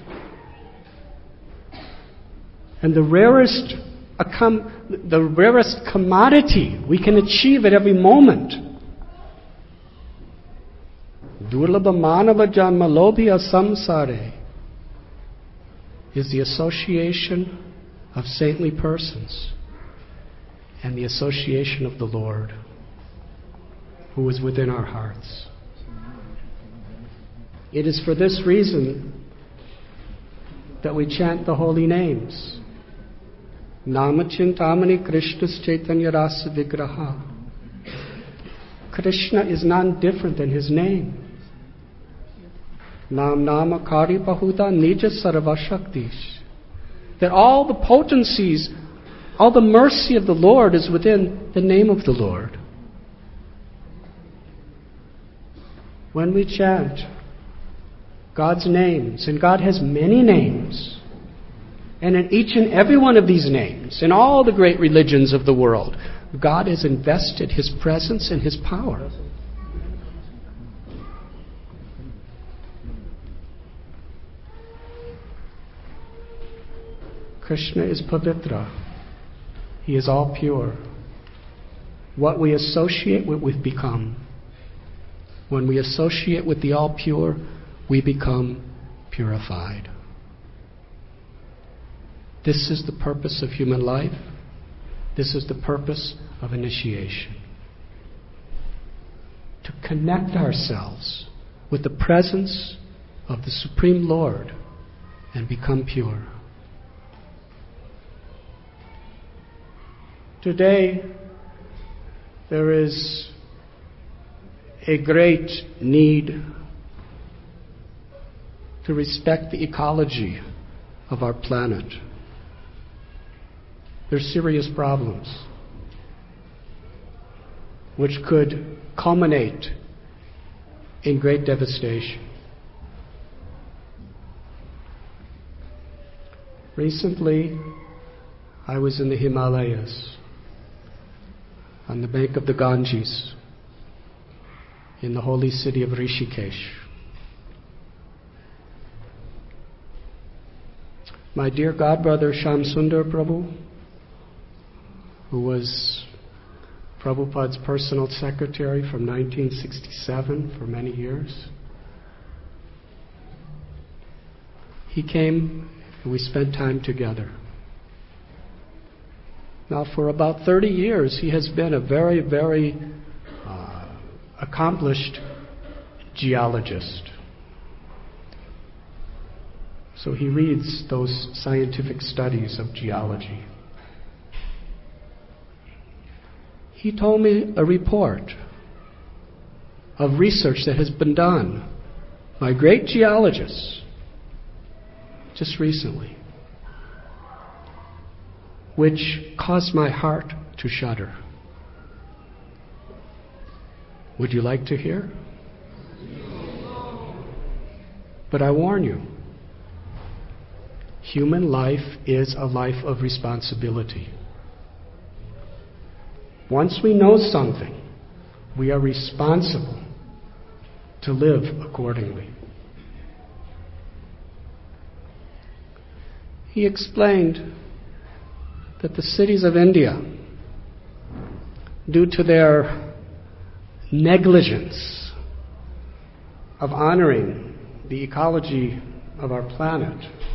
And the rarest, the rarest commodity we can achieve at every moment, Durlabha manava janma lobhya samsare, is the association of saintly persons and the association of the Lord, who is within our hearts. It is for this reason that we chant the holy names. Namachintamani Krishna's Chaitanya Rasa Vigraha. Krishna is none different than His name. Nam Nama Kari Bahuda Nija Sarva Shaktish. That all the potencies, all the mercy of the Lord is within the name of the Lord. When we chant God's names, and God has many names, and in each and every one of these names, in all the great religions of the world, God has invested His presence and His power. Krishna is Pavitra. He is all pure. What we associate with, we become. When we associate with the all pure, we become purified. This is the purpose of human life. This is the purpose of initiation. to connect ourselves with the presence of the Supreme Lord and become pure. Today, there is a great need to respect the ecology of our planet. There's serious problems which could culminate in great devastation. Recently, I was in the Himalayas, on the bank of the Ganges, in the holy city of Rishikesh. My dear godbrother Shamsundar Prabhu, who was Prabhupada's personal secretary from nineteen sixty-seven for many years, he came and we spent time together. Now, for about thirty years, he has been a very, very uh, accomplished geologist. So he reads those scientific studies of geology. He told me a report of research that has been done by great geologists just recently, which caused my heart to shudder. Would you like to hear? But I warn you, human life is a life of responsibility. Once we know something, we are responsible to live accordingly. He explained that the cities of India, due to their negligence of honoring the ecology of our planet,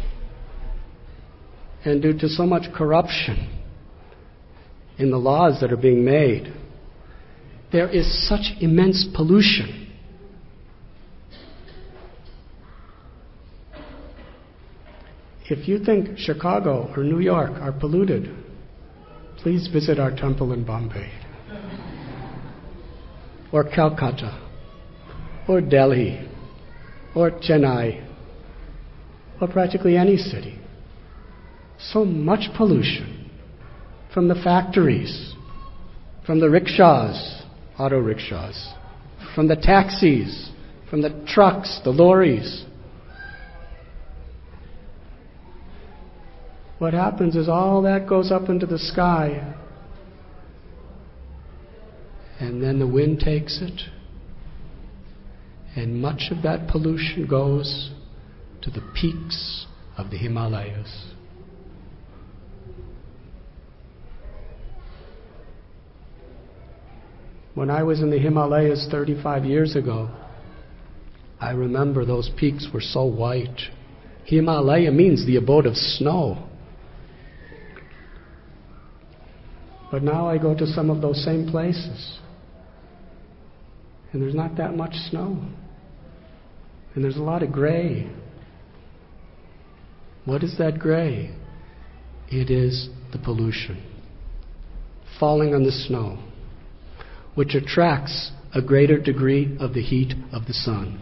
and due to so much corruption in the laws that are being made, there is such immense pollution. If you think Chicago or New York are polluted, please visit our temple in Bombay, or Calcutta, or Delhi, or Chennai, or practically any city. So much pollution from the factories, from the rickshaws, auto rickshaws, from the taxis, from the trucks, the lorries. What happens is all that goes up into the sky, and then the wind takes it, and much of that pollution goes to the peaks of the Himalayas. When I was in the Himalayas thirty-five years ago, I remember those peaks were so white. Himalaya means the abode of snow. But now I go to some of those same places, and there's not that much snow. And there's a lot of gray. What is that gray? It is the pollution falling on the snow, which attracts a greater degree of the heat of the sun.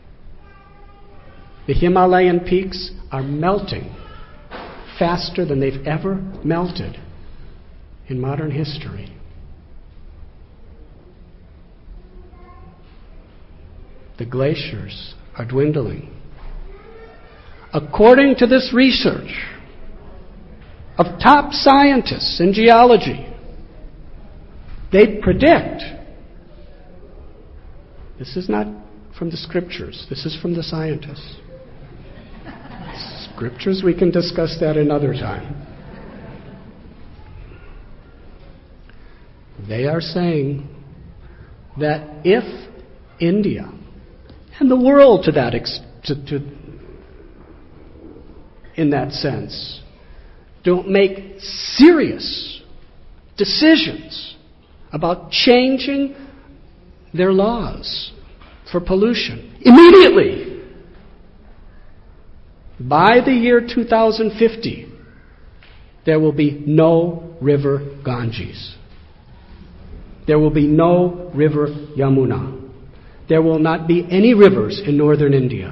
The Himalayan peaks are melting faster than they've ever melted in modern history. The glaciers are dwindling. According to this research of top scientists in geology, they predict, this is not from the scriptures, this is from the scientists. Scriptures, we can discuss that another time. They are saying that if India and the world to that ex- to, to, in that sense, don't make serious decisions about changing their laws for pollution immediately. By the year two thousand fifty, there will be no river Ganges. There will be no river Yamuna. There will not be any rivers in northern India.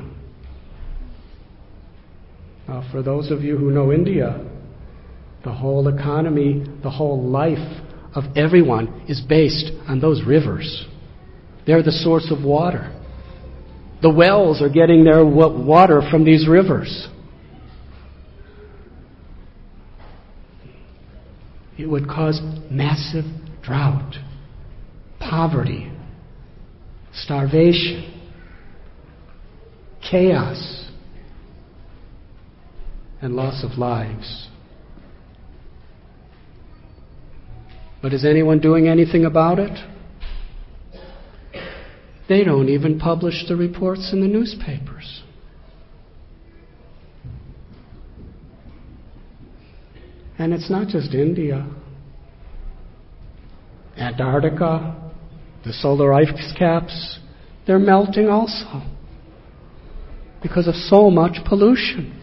Now, for those of you who know India, the whole economy, the whole life of everyone is based on those rivers. They're the source of water. The wells are getting their water from these rivers. It would cause massive drought, poverty, starvation, chaos, and loss of lives. But is anyone doing anything about it? They don't even publish the reports in the newspapers. And it's not just India. Antarctica, the solar ice caps, they're melting also because of so much pollution.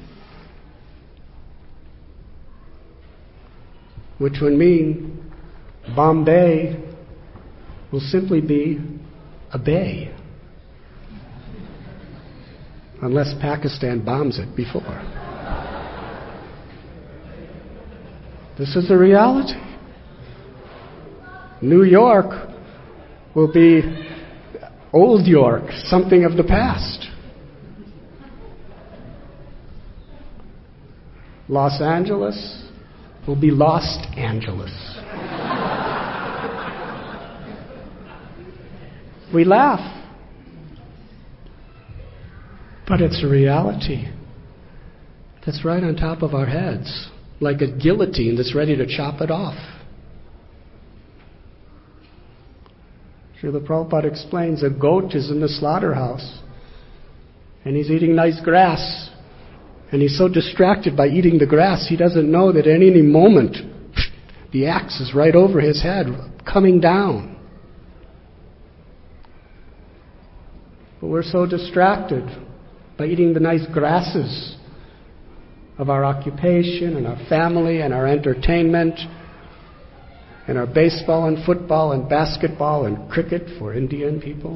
Which would mean Bombay will simply be a bay. Unless Pakistan bombs it before. This is the reality. New York will be old York, something of the past. Los Angeles will be Lost Angeles. We laugh, but it's a reality that's right on top of our heads, like a guillotine that's ready to chop it off. Srila Prabhupada explains a goat is in the slaughterhouse and he's eating nice grass, and he's so distracted by eating the grass he doesn't know that at any moment the axe is right over his head, coming down. But we're so distracted by eating the nice grasses of our occupation and our family and our entertainment and our baseball and football and basketball and cricket for Indian people,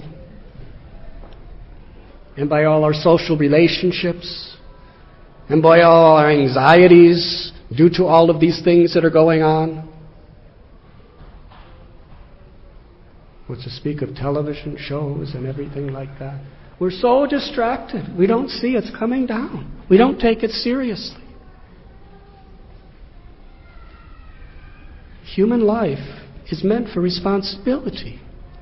and by all our social relationships, and by all our anxieties due to all of these things that are going on. What to speak of television shows and everything like that. We're so distracted. We don't see it's coming down. We don't take it seriously. Human life is meant for responsibility.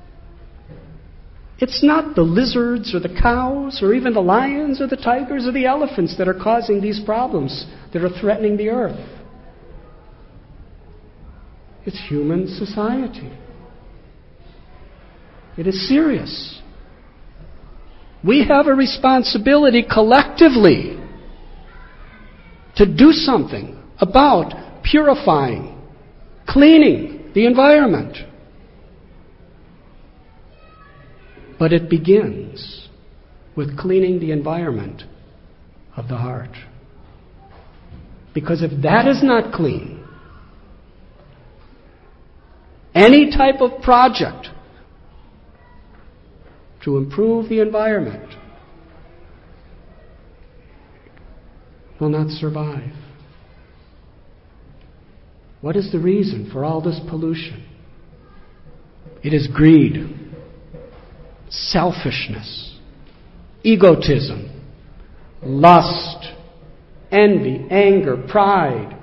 It's not the lizards or the cows or even the lions or the tigers or the elephants that are causing these problems that are threatening the earth. It's human society. It is serious. We have a responsibility collectively to do something about purifying, cleaning the environment. But it begins with cleaning the environment of the heart. Because if that is not clean, any type of project to improve the environment will not survive. What is the reason for all this pollution? It is greed, selfishness, egotism, lust, envy, anger, pride.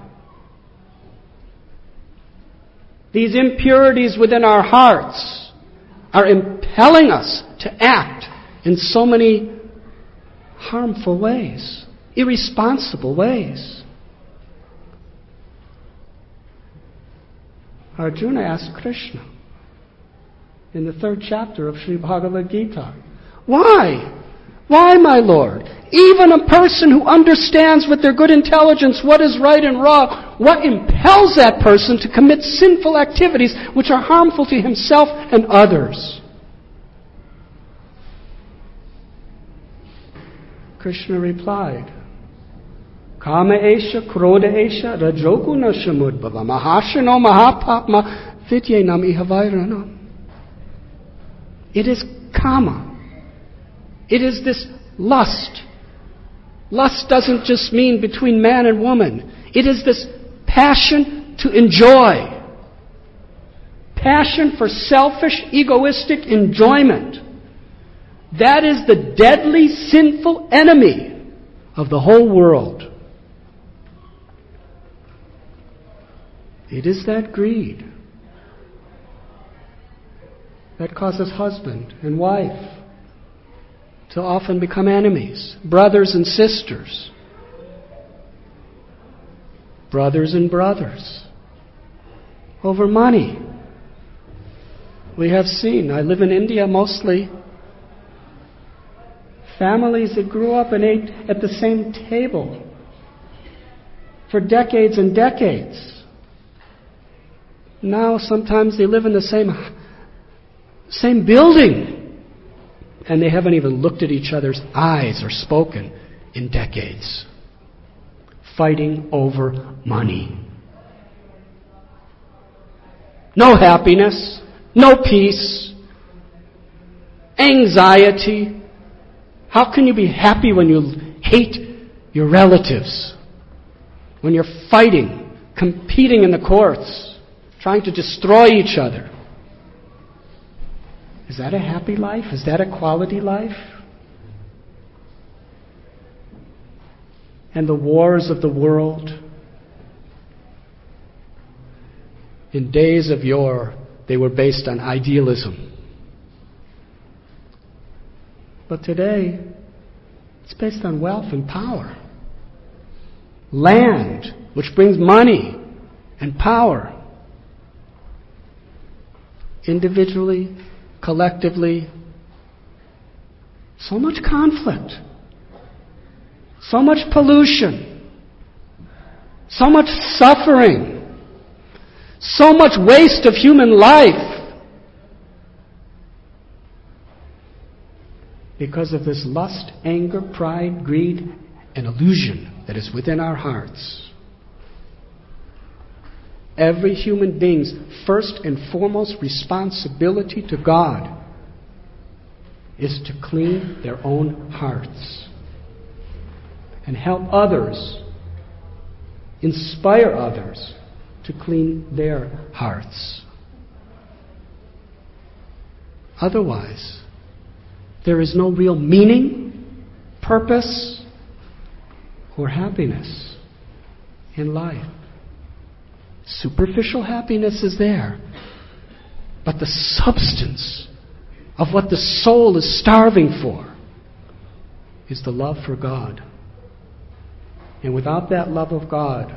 These impurities within our hearts are impelling us to act in so many harmful ways, irresponsible ways. Arjuna asked Krishna in the third chapter of Sri Bhagavad Gita, why? Why, my Lord? Even a person who understands with their good intelligence what is right and wrong, what impels that person to commit sinful activities which are harmful to himself and others? Krishna replied, Kama esha, krodha esha, rajoguna shamudbhava, mahashano mahapapma, vidyenam ihavairanam. It is kama. It is this lust. Lust doesn't just mean between man and woman. It is this passion to enjoy. Passion for selfish, egoistic enjoyment. That is the deadly, sinful enemy of the whole world. It is that greed that causes husband and wife to often become enemies, brothers and sisters, brothers and brothers, over money. We have seen, I live in India mostly, families that grew up and ate at the same table for decades and decades. Now sometimes they live in the same, same building, and they haven't even looked at each other's eyes or spoken in decades, fighting over money. No happiness, no peace, anxiety. How can you be happy when you hate your relatives? When you're fighting, competing in the courts, trying to destroy each other? Is that a happy life? Is that a quality life? And the wars of the world. In days of yore, they were based on idealism. But today, it's based on wealth and power. Land, which brings money and power. Individually, collectively, so much conflict, so much pollution, so much suffering, so much waste of human life. Because of this lust, anger, pride, greed, and illusion that is within our hearts. Every human being's first and foremost responsibility to God is to clean their own hearts and help others, inspire others to clean their hearts. Otherwise, there is no real meaning, purpose, or happiness in life. Superficial happiness is there, but the substance of what the soul is starving for is the love for God. And without that love of God,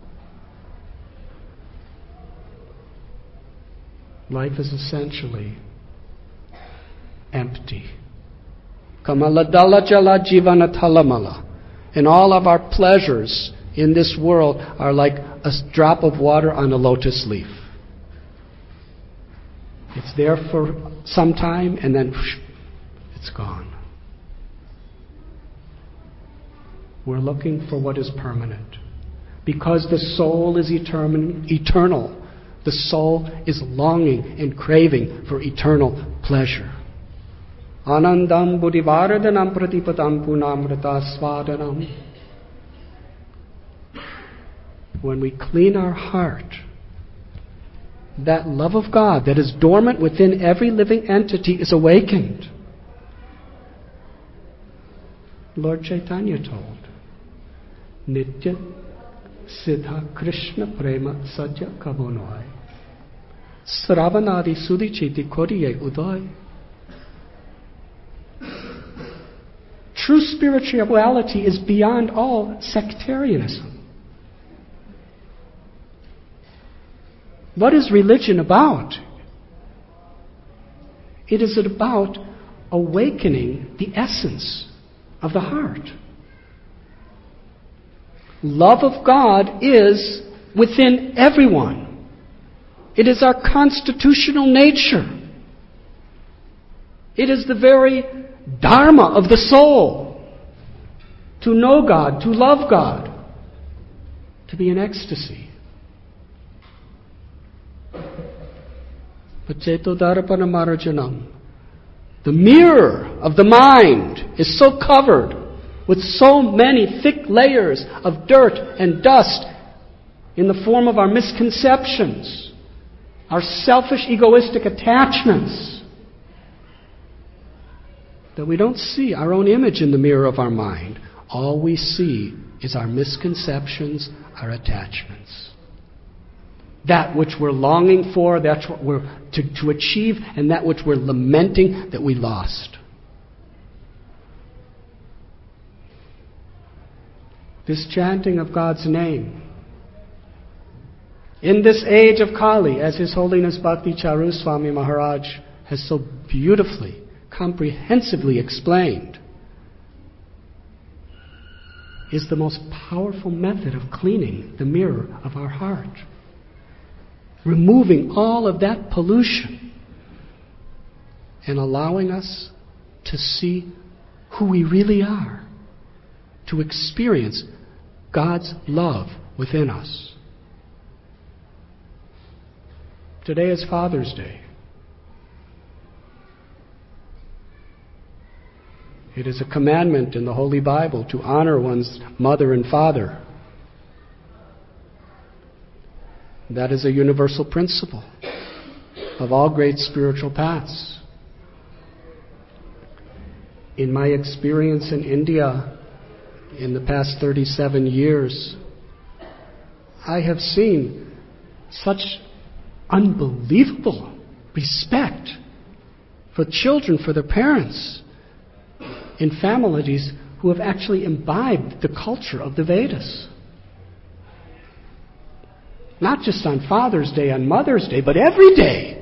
life is essentially empty. Kamaladala jala jivana talamala. And all of our pleasures in this world are like a drop of water on a lotus leaf. It's there for some time and then whoosh, it's gone. We're looking for what is permanent. Because the soul is eternal, the soul is longing and craving for eternal pleasure. Anandam buddhivardhanam pratipatam punamrita svadanam. When we clean our heart, that love of God that is dormant within every living entity is awakened. Lord Chaitanya told, Nitya Siddha Krishna Prema Sajya Kabonoi Sravanadi Sudichiti Koriye Udoy. True spirituality is beyond all sectarianism. What is religion about? It is about awakening the essence of the heart. Love of God is within everyone. It is our constitutional nature. It is the very dharma of the soul. to know God, to love God, to be in ecstasy. Paceto darapana marajanam. The mirror of the mind is so covered with so many thick layers of dirt and dust in the form of our misconceptions, our selfish, egoistic attachments, that we don't see our own image in the mirror of our mind. All we see is our misconceptions, our attachments. That which we're longing for, that's what we're to, to achieve, and that which we're lamenting that we lost. This chanting of God's name, in this age of Kali, as His Holiness Bhakti Charu Swami Maharaj has so beautifully, comprehensively explained, is the most powerful method of cleaning the mirror of our heart. Removing all of that pollution and allowing us to see who we really are, to experience God's love within us. Today is Father's Day. It is a commandment in the Holy Bible to honor one's mother and father. That is a universal principle of all great spiritual paths. In my experience in India in the past thirty-seven years, I have seen such unbelievable respect for children, for their parents, in families who have actually imbibed the culture of the Vedas. Not just on Father's Day, on Mother's Day, but every day.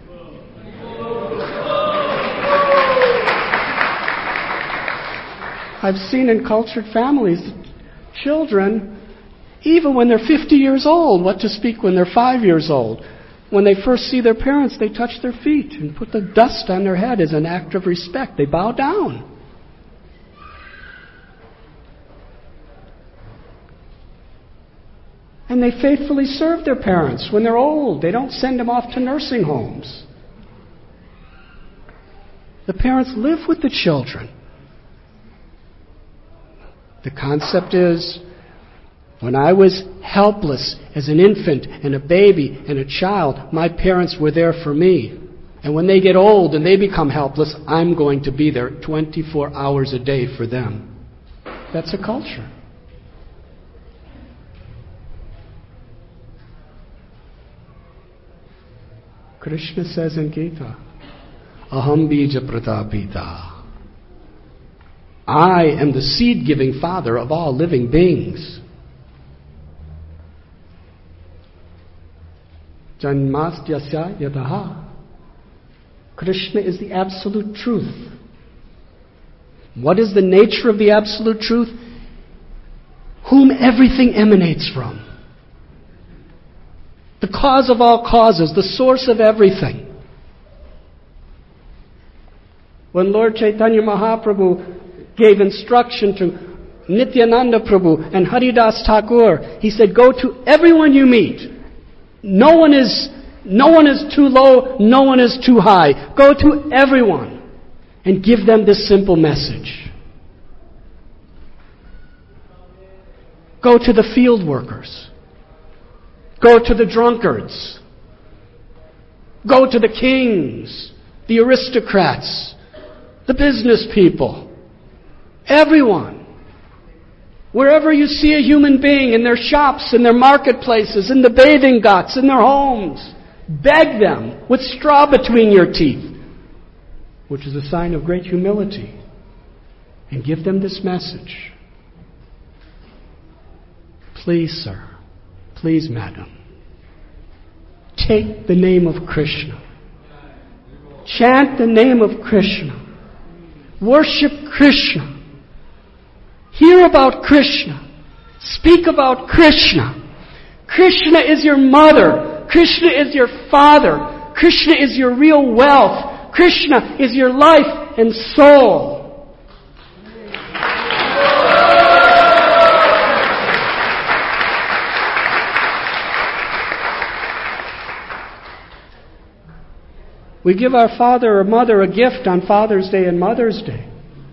I've seen in cultured families, children, even when they're fifty years old, what to speak when they're five years old. When they first see their parents, they touch their feet and put the dust on their head as an act of respect. They bow down. And they faithfully serve their parents when they're old. They don't send them off to nursing homes. The parents live with the children. The concept is, when I was helpless as an infant and a baby and a child, my parents were there for me. And when they get old and they become helpless, I'm going to be there twenty-four hours a day for them. That's a culture. Krishna says in Gita, Aham bija pratapita. I am the seed-giving father of all living beings. Janmastyasya yataha. Krishna is the absolute truth. What is the nature of the absolute truth? Whom everything emanates from. The cause of all causes, the source of everything. When Lord Chaitanya Mahaprabhu gave instruction to Nityananda Prabhu and Haridas Thakur, he said, go to everyone you meet. No one is, no one is too low, no one is too high. Go to everyone and give them this simple message. Go to the field workers. Go to the drunkards. Go to the kings, the aristocrats, the business people. Everyone. Wherever you see a human being, in their shops, in their marketplaces, in the bathing ghats, in their homes, beg them with straw between your teeth, which is a sign of great humility, and give them this message. Please, sir. Please, madam, take the name of Krishna. Chant the name of Krishna. Worship Krishna. Hear about Krishna. Speak about Krishna. Krishna is your mother. Krishna is your father. Krishna is your real wealth. Krishna is your life and soul. We give our father or mother a gift on Father's Day and Mother's Day.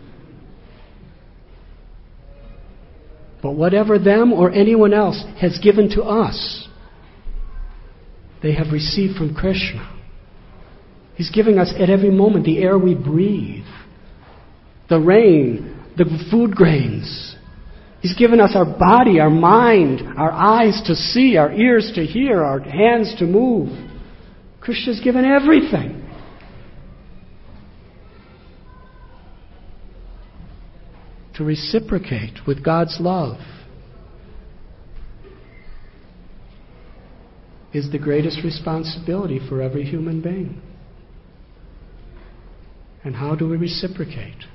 But whatever them or anyone else has given to us, they have received from Krishna. He's giving us at every moment the air we breathe, the rain, the food grains. He's given us our body, our mind, our eyes to see, our ears to hear, our hands to move. Krishna's given everything. To reciprocate with God's love is the greatest responsibility for every human being. And how do we reciprocate?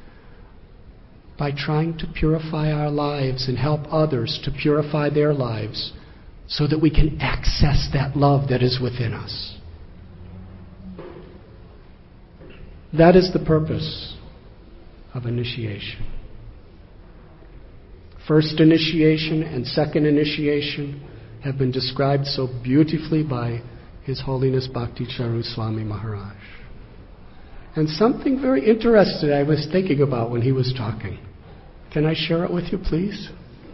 By trying to purify our lives and help others to purify their lives so that we can access that love that is within us. That is the purpose of initiation. First initiation and second initiation have been described so beautifully by His Holiness Bhakti Charu Swami Maharaj. And something very interesting I was thinking about when he was talking. Can I share it with you, please?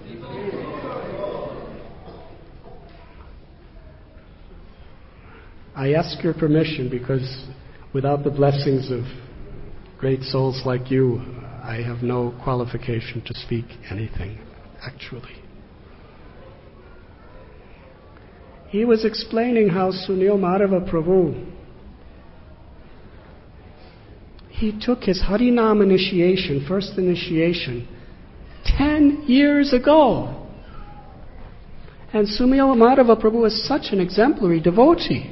I ask your permission because without the blessings of great souls like you, I have no qualification to speak anything, actually. He was explaining how Sunil Madhava Prabhu, he took his Harinam initiation, first initiation, ten years ago. And Sunil Madhava Prabhu was such an exemplary devotee.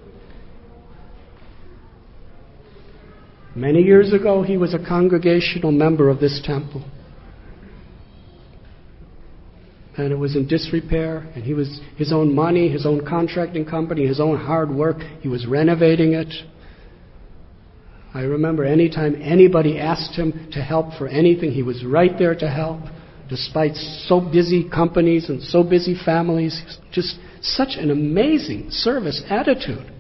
Many years ago, he was a congregational member of this temple. And it was in disrepair, and he was his own money, his own contracting company, his own hard work, he was renovating it. I remember anytime anybody asked him to help for anything, he was right there to help, despite so busy companies and so busy families. Just such an amazing service attitude.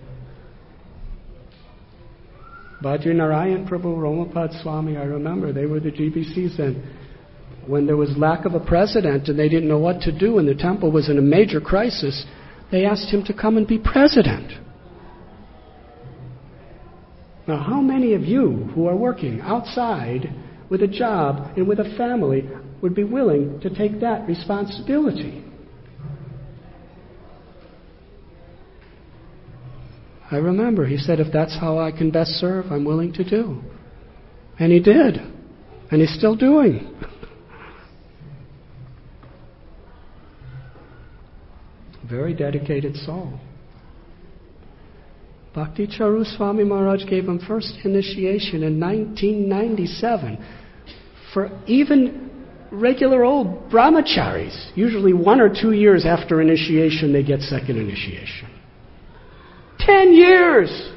Bhadri Narayan Prabhu, Romapad Swami, I remember, they were the G B Cs then. When there was lack of a president and they didn't know what to do and the temple was in a major crisis, they asked him to come and be president. Now, how many of you who are working outside with a job and with a family would be willing to take that responsibility? I remember he said, if that's how I can best serve, I'm willing to do. And he did. And he's still doing. Very dedicated soul. Bhakti Charu Swami Maharaj gave him first initiation in nineteen ninety-seven. For even regular old brahmacharis, usually one or two years after initiation, they get second initiation. Ten years!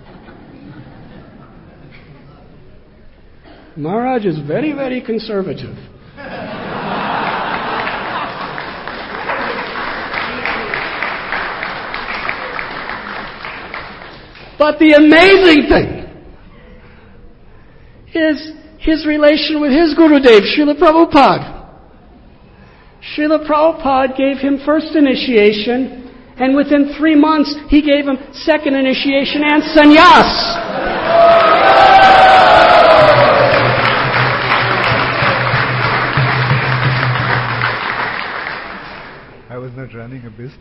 Maharaj is very, very conservative. But the amazing thing is his relation with his Gurudev, Srila Prabhupada. Srila Prabhupada gave him first initiation, and within three months he gave him second initiation and sannyas. I was not running a business.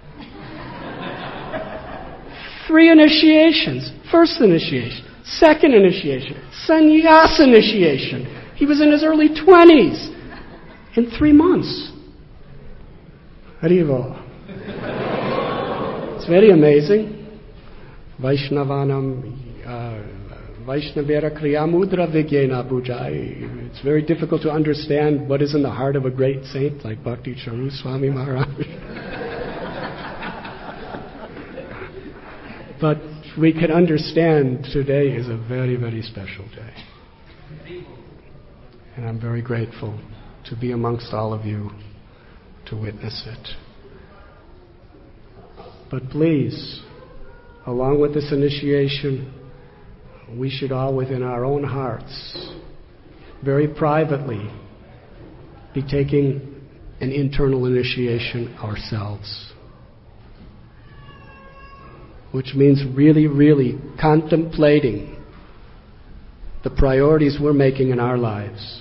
Three initiations. First initiation, second initiation, sannyas initiation. He was in his early twenties. In three months. Harivo. It's very amazing. Vaishnavanam, uh, Vaishnavera Kriyamudra Vigyena Bhujai. It's very difficult to understand what is in the heart of a great saint like Bhakti Charu Swami Maharaj. But we can understand today is a very, very special day. And I'm very grateful to be amongst all of you to witness it. But please, along with this initiation, we should all within our own hearts, very privately, be taking an internal initiation ourselves. Which means really, really contemplating the priorities we're making in our lives.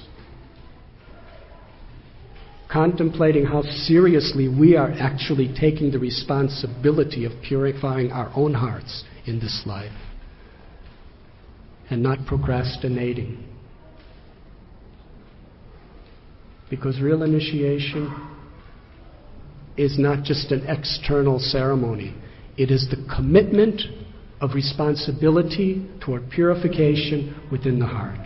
Contemplating how seriously we are actually taking the responsibility of purifying our own hearts in this life. And not procrastinating. Because real initiation is not just an external ceremony. It is the commitment of responsibility toward purification within the heart.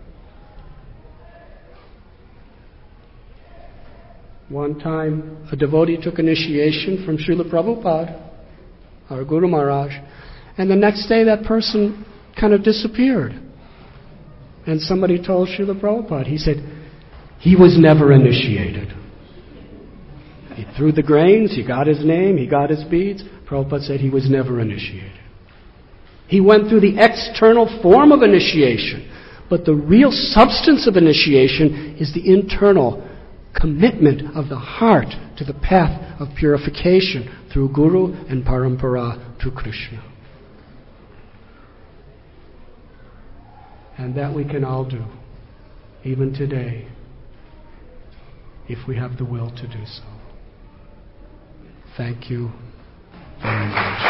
One time, a devotee took initiation from Srila Prabhupada, our Guru Maharaj, and the next day that person kind of disappeared. And somebody told Srila Prabhupada, he said, he was never initiated. He threw the grains, he got his name, he got his beads. Prabhupada said he was never initiated. He went through the external form of initiation, but the real substance of initiation is the internal commitment of the heart to the path of purification through Guru and Parampara to Krishna. And that we can all do, even today, if we have the will to do so. Thank you very much.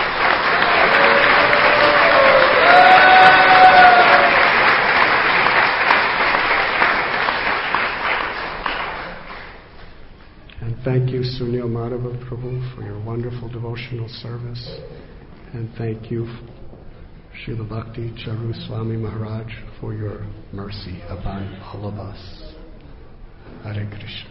And thank you, Sunil Madhava Prabhu, for your wonderful devotional service. And thank you, Srila Bhakti Charu Swami Maharaj, for your mercy upon all of us. Hare Krishna.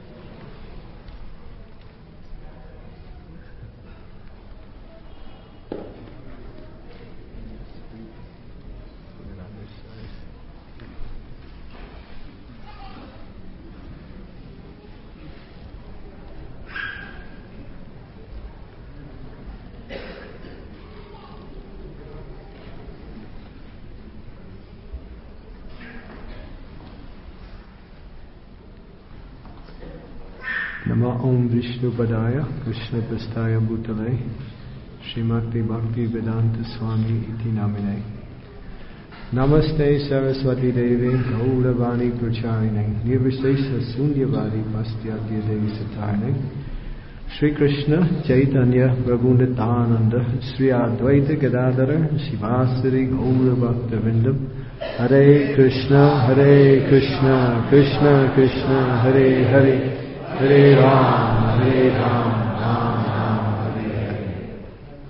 Nama Om Vishnu Padaya Krishna Prasthaya Bhutale Srimati Bhakti Vedanta Swami Iti Namine Namaste Saraswati Devi Gauravani Pracharine Nirvishesha Sunyavadi Pastyatya Devi Satarne Sri Krishna Chaitanya Prabhu Nityananda Sri Advaita Gadadhara Shivasari Gauravakta Vindam Hare Krishna Hare Krishna Krishna Krishna Hare Hare Hare Ram, Hare Ram, Ram Ram, Hare Hare.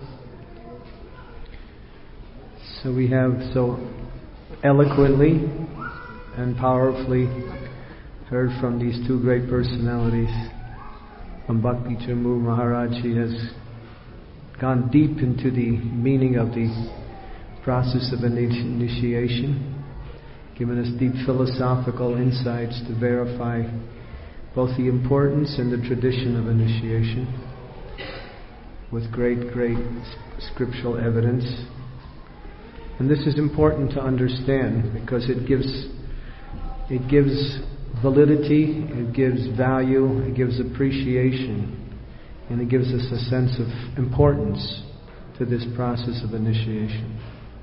So we have so eloquently and powerfully heard from these two great personalities. From Bhakti Chamu Maharaj, he has gone deep into the meaning of the process of initiation, given us deep philosophical insights to verify both the importance and the tradition of initiation with great, great scriptural evidence. And this is important to understand because it gives it gives validity, it gives value, it gives appreciation, and it gives us a sense of importance to this process of initiation.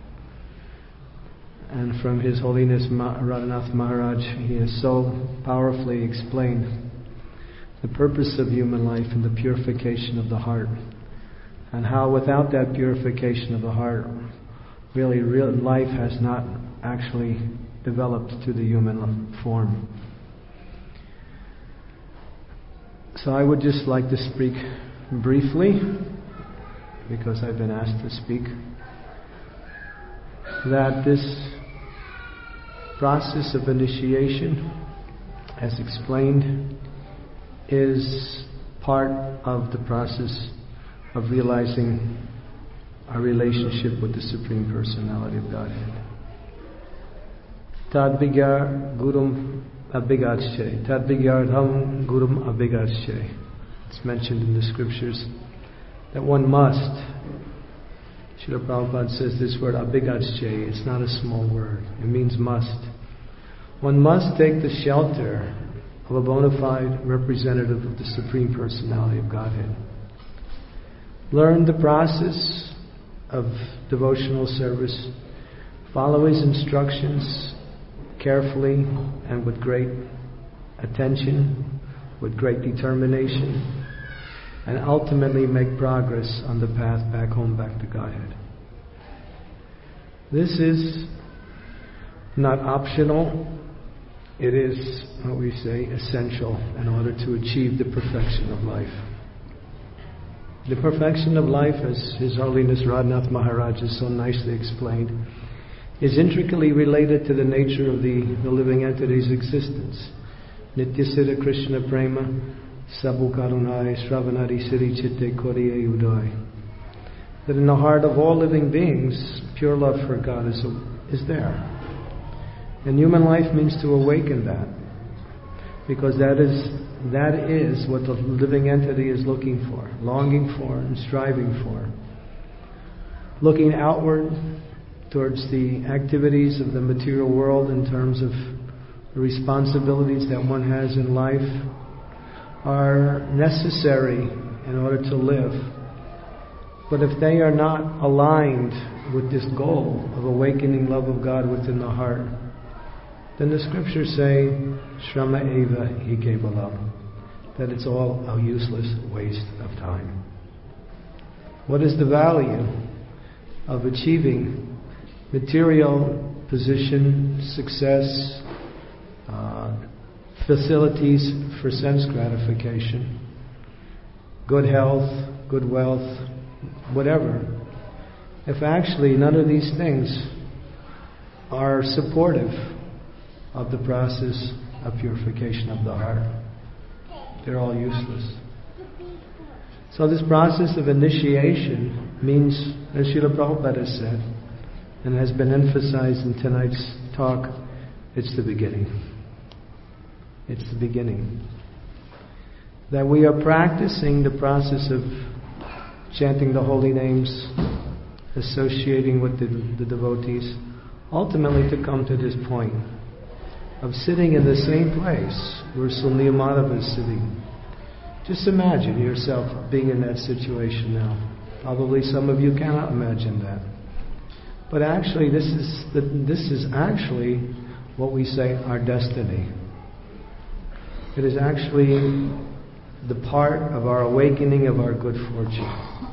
And from His Holiness Radhanath Maharaj, he has so powerfully explained the purpose of human life and the purification of the heart, and how without that purification of the heart, really real life has not actually developed to the human form. So I would just like to speak briefly, because I've been asked to speak, that this process of initiation, as explained, is part of the process of realizing our relationship with the Supreme Personality of Godhead. Tad vigyar gurum abhigatshe. Tad vigyardham gurum abhigatshe. It's mentioned in the scriptures that one must Srila Prabhupada says this word abhigatsche, it's not a small word. It means must. One must take the shelter of a bona fide representative of the Supreme Personality of Godhead. Learn the process of devotional service. Follow his instructions carefully and with great attention, with great determination, and ultimately make progress on the path back home, back to Godhead. This is not optional. It is, what we say, essential in order to achieve the perfection of life. The perfection of life, as His Holiness Radhanath Maharaj has so nicely explained, is intricately related to the nature of the, the living entity's existence. Nityasiddha Krishna Prema, Sabu Karunai, Sravanadi Siddhi Chitte Koriye Udai. That in the heart of all living beings, pure love for God is, is there. And human life means to awaken that. Because that is, that is what the living entity is looking for, longing for, and striving for. Looking outward towards the activities of the material world in terms of the responsibilities that one has in life are necessary in order to live. But if they are not aligned with this goal of awakening love of God within the heart, then the scriptures say, Shrama eva hi kevalam, that it's all a useless waste of time. What is the value of achieving material position, success, uh, facilities for sense gratification, good health, good wealth, whatever, if actually none of these things are supportive of the process of purification of the heart? They're all useless. So this process of initiation means, as Srila Prabhupada has said, and has been emphasized in tonight's talk, it's the beginning. It's the beginning. That we are practicing the process of chanting the holy names, associating with the, the devotees, ultimately to come to this point of sitting in the same place where Sunil Madhava is sitting. Just imagine yourself being in that situation now. Probably some of you cannot imagine that. But actually, this is the, this is actually what we say our destiny. It is actually the part of our awakening of our good fortune.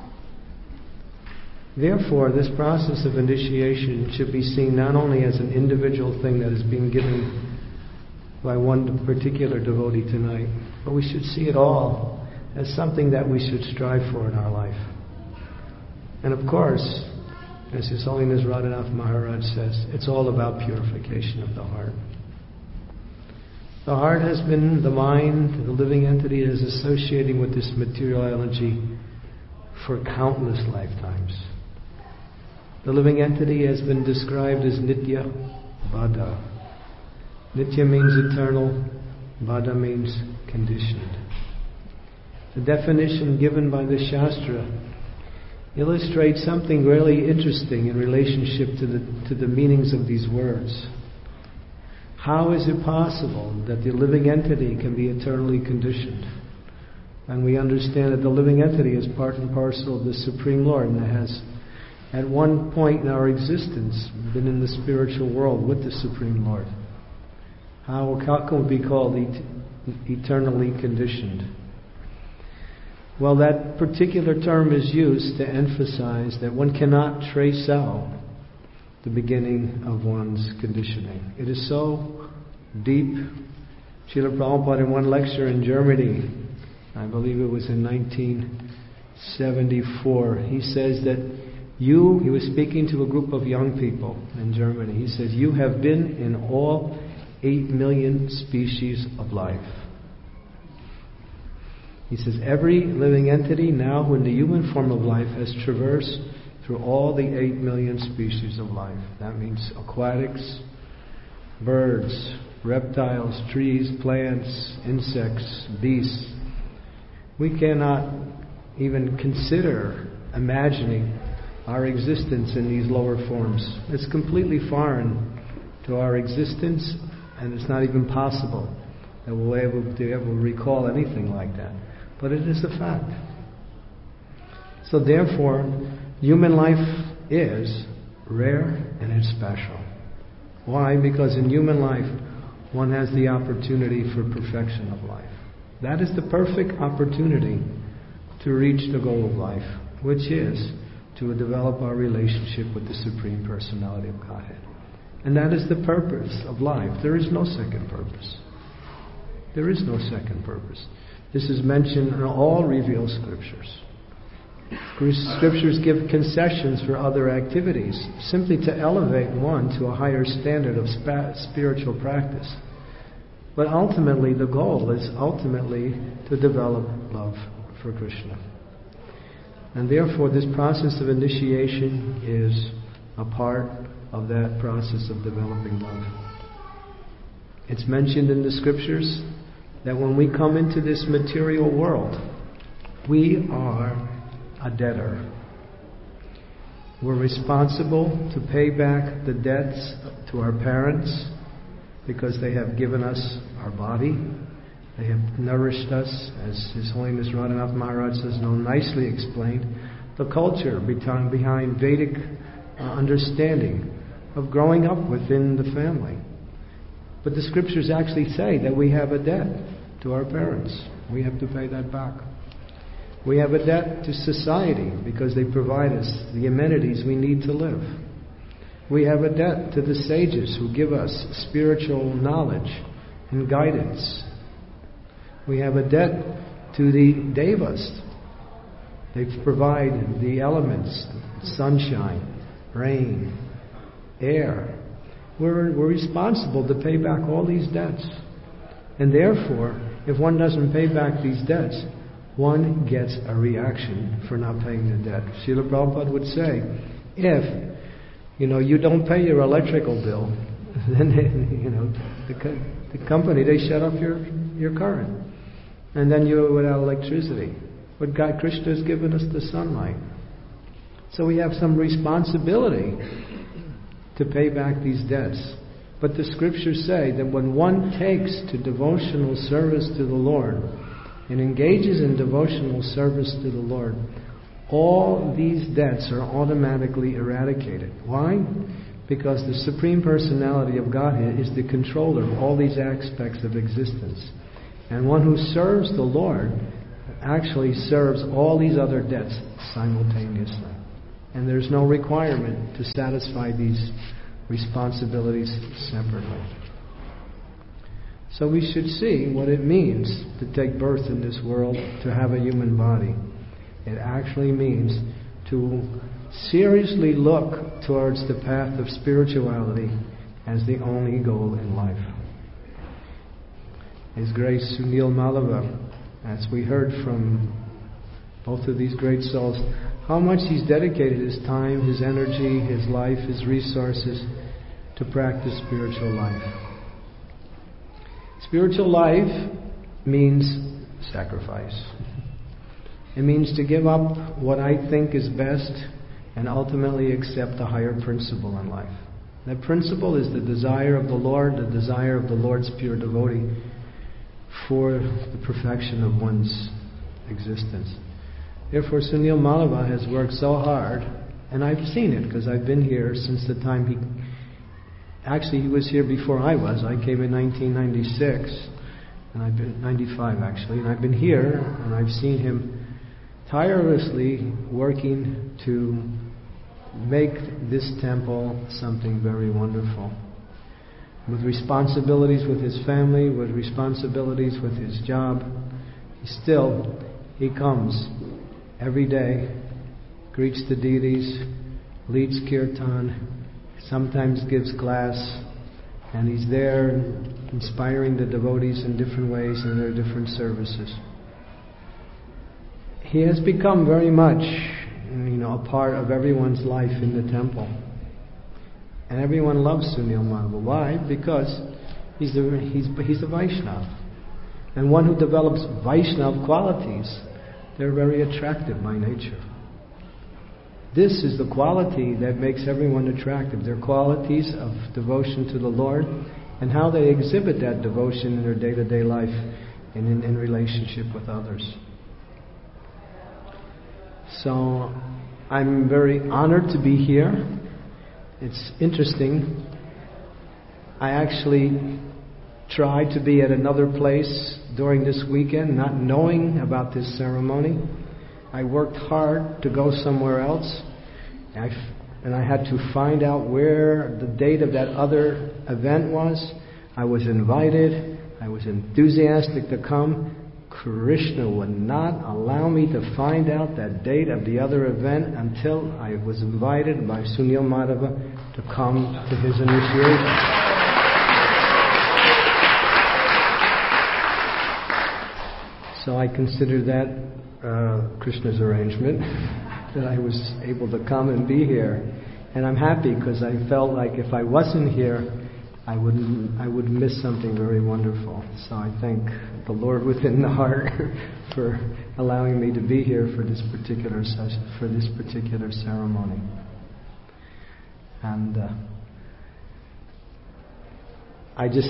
Therefore, this process of initiation should be seen not only as an individual thing that is being given by one particular devotee tonight, but we should see it all as something that we should strive for in our life. And of course, as His Holiness Radhanath Maharaj says, it's all about purification of the heart. The heart has been, the mind, the living entity is associating with this material energy for countless lifetimes. The living entity has been described as Nitya Bada. Nitya means eternal, Bada means conditioned. The definition given by the Shastra illustrates something really interesting in relationship to the, to the meanings of these words. How is it possible that the living entity can be eternally conditioned? And we understand that the living entity is part and parcel of the Supreme Lord, and has at one point in our existence been in the spiritual world with the Supreme Lord. How, how can we be called et- eternally conditioned? Well, that particular term is used to emphasize that one cannot trace out the beginning of one's conditioning. It is so deep. Srila Prabhupada in one lecture in Germany, I believe it was in nineteen seventy-four, he says that you, he was speaking to a group of young people in Germany, he says, you have been in all eight million species of life. He says, every living entity now in the human form of life has traversed through all the eight million species of life. That means aquatics, birds, reptiles, trees, plants, insects, beasts. We cannot even consider imagining our existence in these lower forms. It's completely foreign to our existence, and it's not even possible that we'll be able to ever recall anything like that. But it is a fact. So therefore, human life is rare and it's special. Why? Because in human life, one has the opportunity for perfection of life. That is the perfect opportunity to reach the goal of life, which is to develop our relationship with the Supreme Personality of Godhead. And that is the purpose of life. There is no second purpose. There is no second purpose. This is mentioned in all revealed scriptures. Scriptures give concessions for other activities, simply to elevate one to a higher standard of spa- spiritual practice. But ultimately, the goal is ultimately to develop love for Krishna. And therefore, this process of initiation is a part of that process of developing love. It's mentioned in the scriptures that when we come into this material world, we are a debtor. We're responsible to pay back the debts to our parents because they have given us our body. They have nourished us, as His Holiness Radhanath Maharaj says, no, nicely explained, the culture behind Vedic uh, understanding of growing up within the family. But the scriptures actually say that we have a debt to our parents. We have to pay that back. We have a debt to society because they provide us the amenities we need to live. We have a debt to the sages who give us spiritual knowledge and guidance. We have a debt to the devas. They provide the elements, sunshine, rain, air. We're, we're responsible to pay back all these debts. And therefore, if one doesn't pay back these debts, one gets a reaction for not paying the debt. Srila Prabhupada would say, if you know you don't pay your electrical bill, then they, you know the, the company they shut off your your current, and then you're without electricity. But God, Krishna has given us the sunlight, so we have some responsibility to pay back these debts. But the scriptures say that when one takes to devotional service to the Lord and engages in devotional service to the Lord, all these debts are automatically eradicated. Why? Because the Supreme Personality of Godhead is the controller of all these aspects of existence. And one who serves the Lord actually serves all these other debts simultaneously. And there's no requirement to satisfy these responsibilities separately. So we should see what it means to take birth in this world, to have a human body. It actually means to seriously look towards the path of spirituality as the only goal in life. His Grace Sunil Malava, as we heard from both of these great souls, how much he's dedicated his time, his energy, his life, his resources to practice spiritual life. Spiritual life means sacrifice. It means to give up what I think is best and ultimately accept a higher principle in life. That principle is the desire of the Lord, the desire of the Lord's pure devotee for the perfection of one's existence. Therefore, Sunil Malava has worked so hard, and I've seen it because I've been here since the time he... Actually, he was here before I was. I came in nineteen ninety-six, and I've been ninety-five actually, and I've been here, and I've seen him tirelessly working to make this temple something very wonderful. With responsibilities with his family, with responsibilities with his job, still he comes every day, greets the deities, leads kirtan, sometimes gives class, and he's there inspiring the devotees in different ways in their different services. He has become very much, you know, a part of everyone's life in the temple. And everyone loves Sunil Malava. Why? Because he's a, he's, he's a Vaishnava. And one who develops Vaishnava qualities, they're very attractive by nature. This is the quality that makes everyone attractive. Their qualities of devotion to the Lord and how they exhibit that devotion in their day-to-day life and in, in relationship with others. So I'm very honored to be here. It's interesting. I actually tried to be at another place during this weekend, not knowing about this ceremony. I worked hard to go somewhere else, I f- and I had to find out where the date of that other event was. I was invited. I was enthusiastic to come. Krishna would not allow me to find out that date of the other event until I was invited by Sunil Madhava to come to his initiation. So I consider that uh, Krishna's arrangement, that I was able to come and be here. And I'm happy because I felt like if I wasn't here, I would I would miss something very wonderful. So I thank the Lord within the heart for allowing me to be here for this particular session, for this particular ceremony. And uh, I just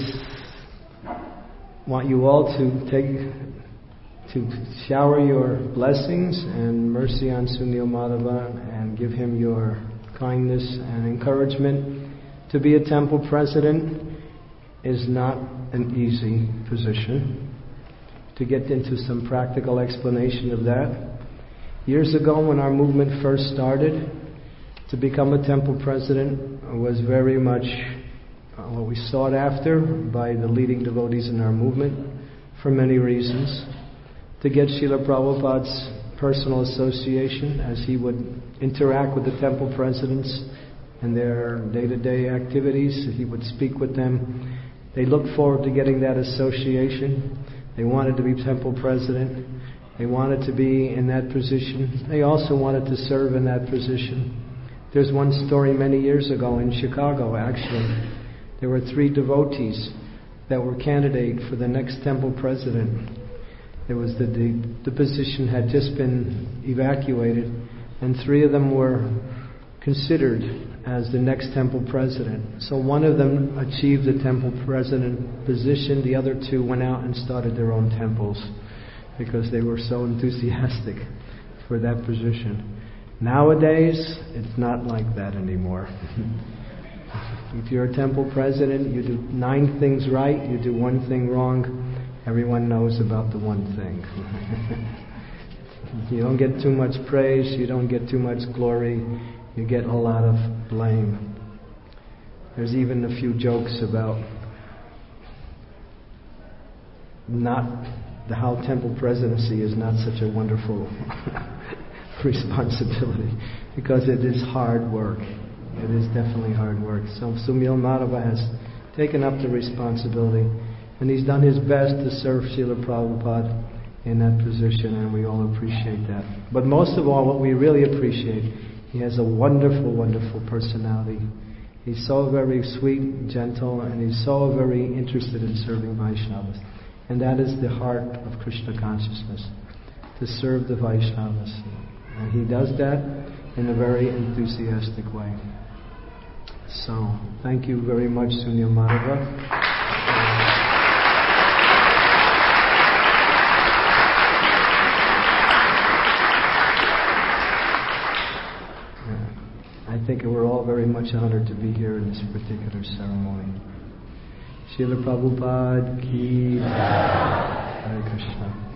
want you all to take to shower your blessings and mercy on Sunil Madhava and give him your kindness and encouragement. To be a temple president is not an easy position. To get into some practical explanation of that, years ago when our movement first started, to become a temple president was very much what we sought after by the leading devotees in our movement for many reasons. To get Srila Prabhupada's personal association as he would interact with the temple presidents and their day-to-day activities. He would speak with them. They looked forward to getting that association. They wanted to be temple president. They wanted to be in that position. They also wanted to serve in that position. There's one story many years ago in Chicago, actually. There were three devotees that were candidate for the next temple president. There was the, the, the position had just been evacuated, and three of them were considered as the next temple president. So one of them achieved the temple president position. The other two went out and started their own temples because they were so enthusiastic for that position. Nowadays, it's not like that anymore. If you're a temple president, you do nine things right, you do one thing wrong, everyone knows about the one thing. You don't get too much praise, you don't get too much glory, you get a lot of blame. There's even a few jokes about not the how temple presidency is not such a wonderful responsibility, because it is hard work. It is definitely hard work. So Sunil Madhava has taken up the responsibility, and he's done his best to serve Srila Prabhupada in that position, and we all appreciate that. But most of all, what we really appreciate, he has a wonderful, wonderful personality. He's so very sweet, gentle, and he's so very interested in serving Vaishnavas. And that is the heart of Krishna consciousness, to serve the Vaishnavas. And he does that in a very enthusiastic way. So, thank you very much, Sunil Madhava. I think we're all very much honored to be here in this particular ceremony. Srila Prabhupada ki Jai. Hare Krishna.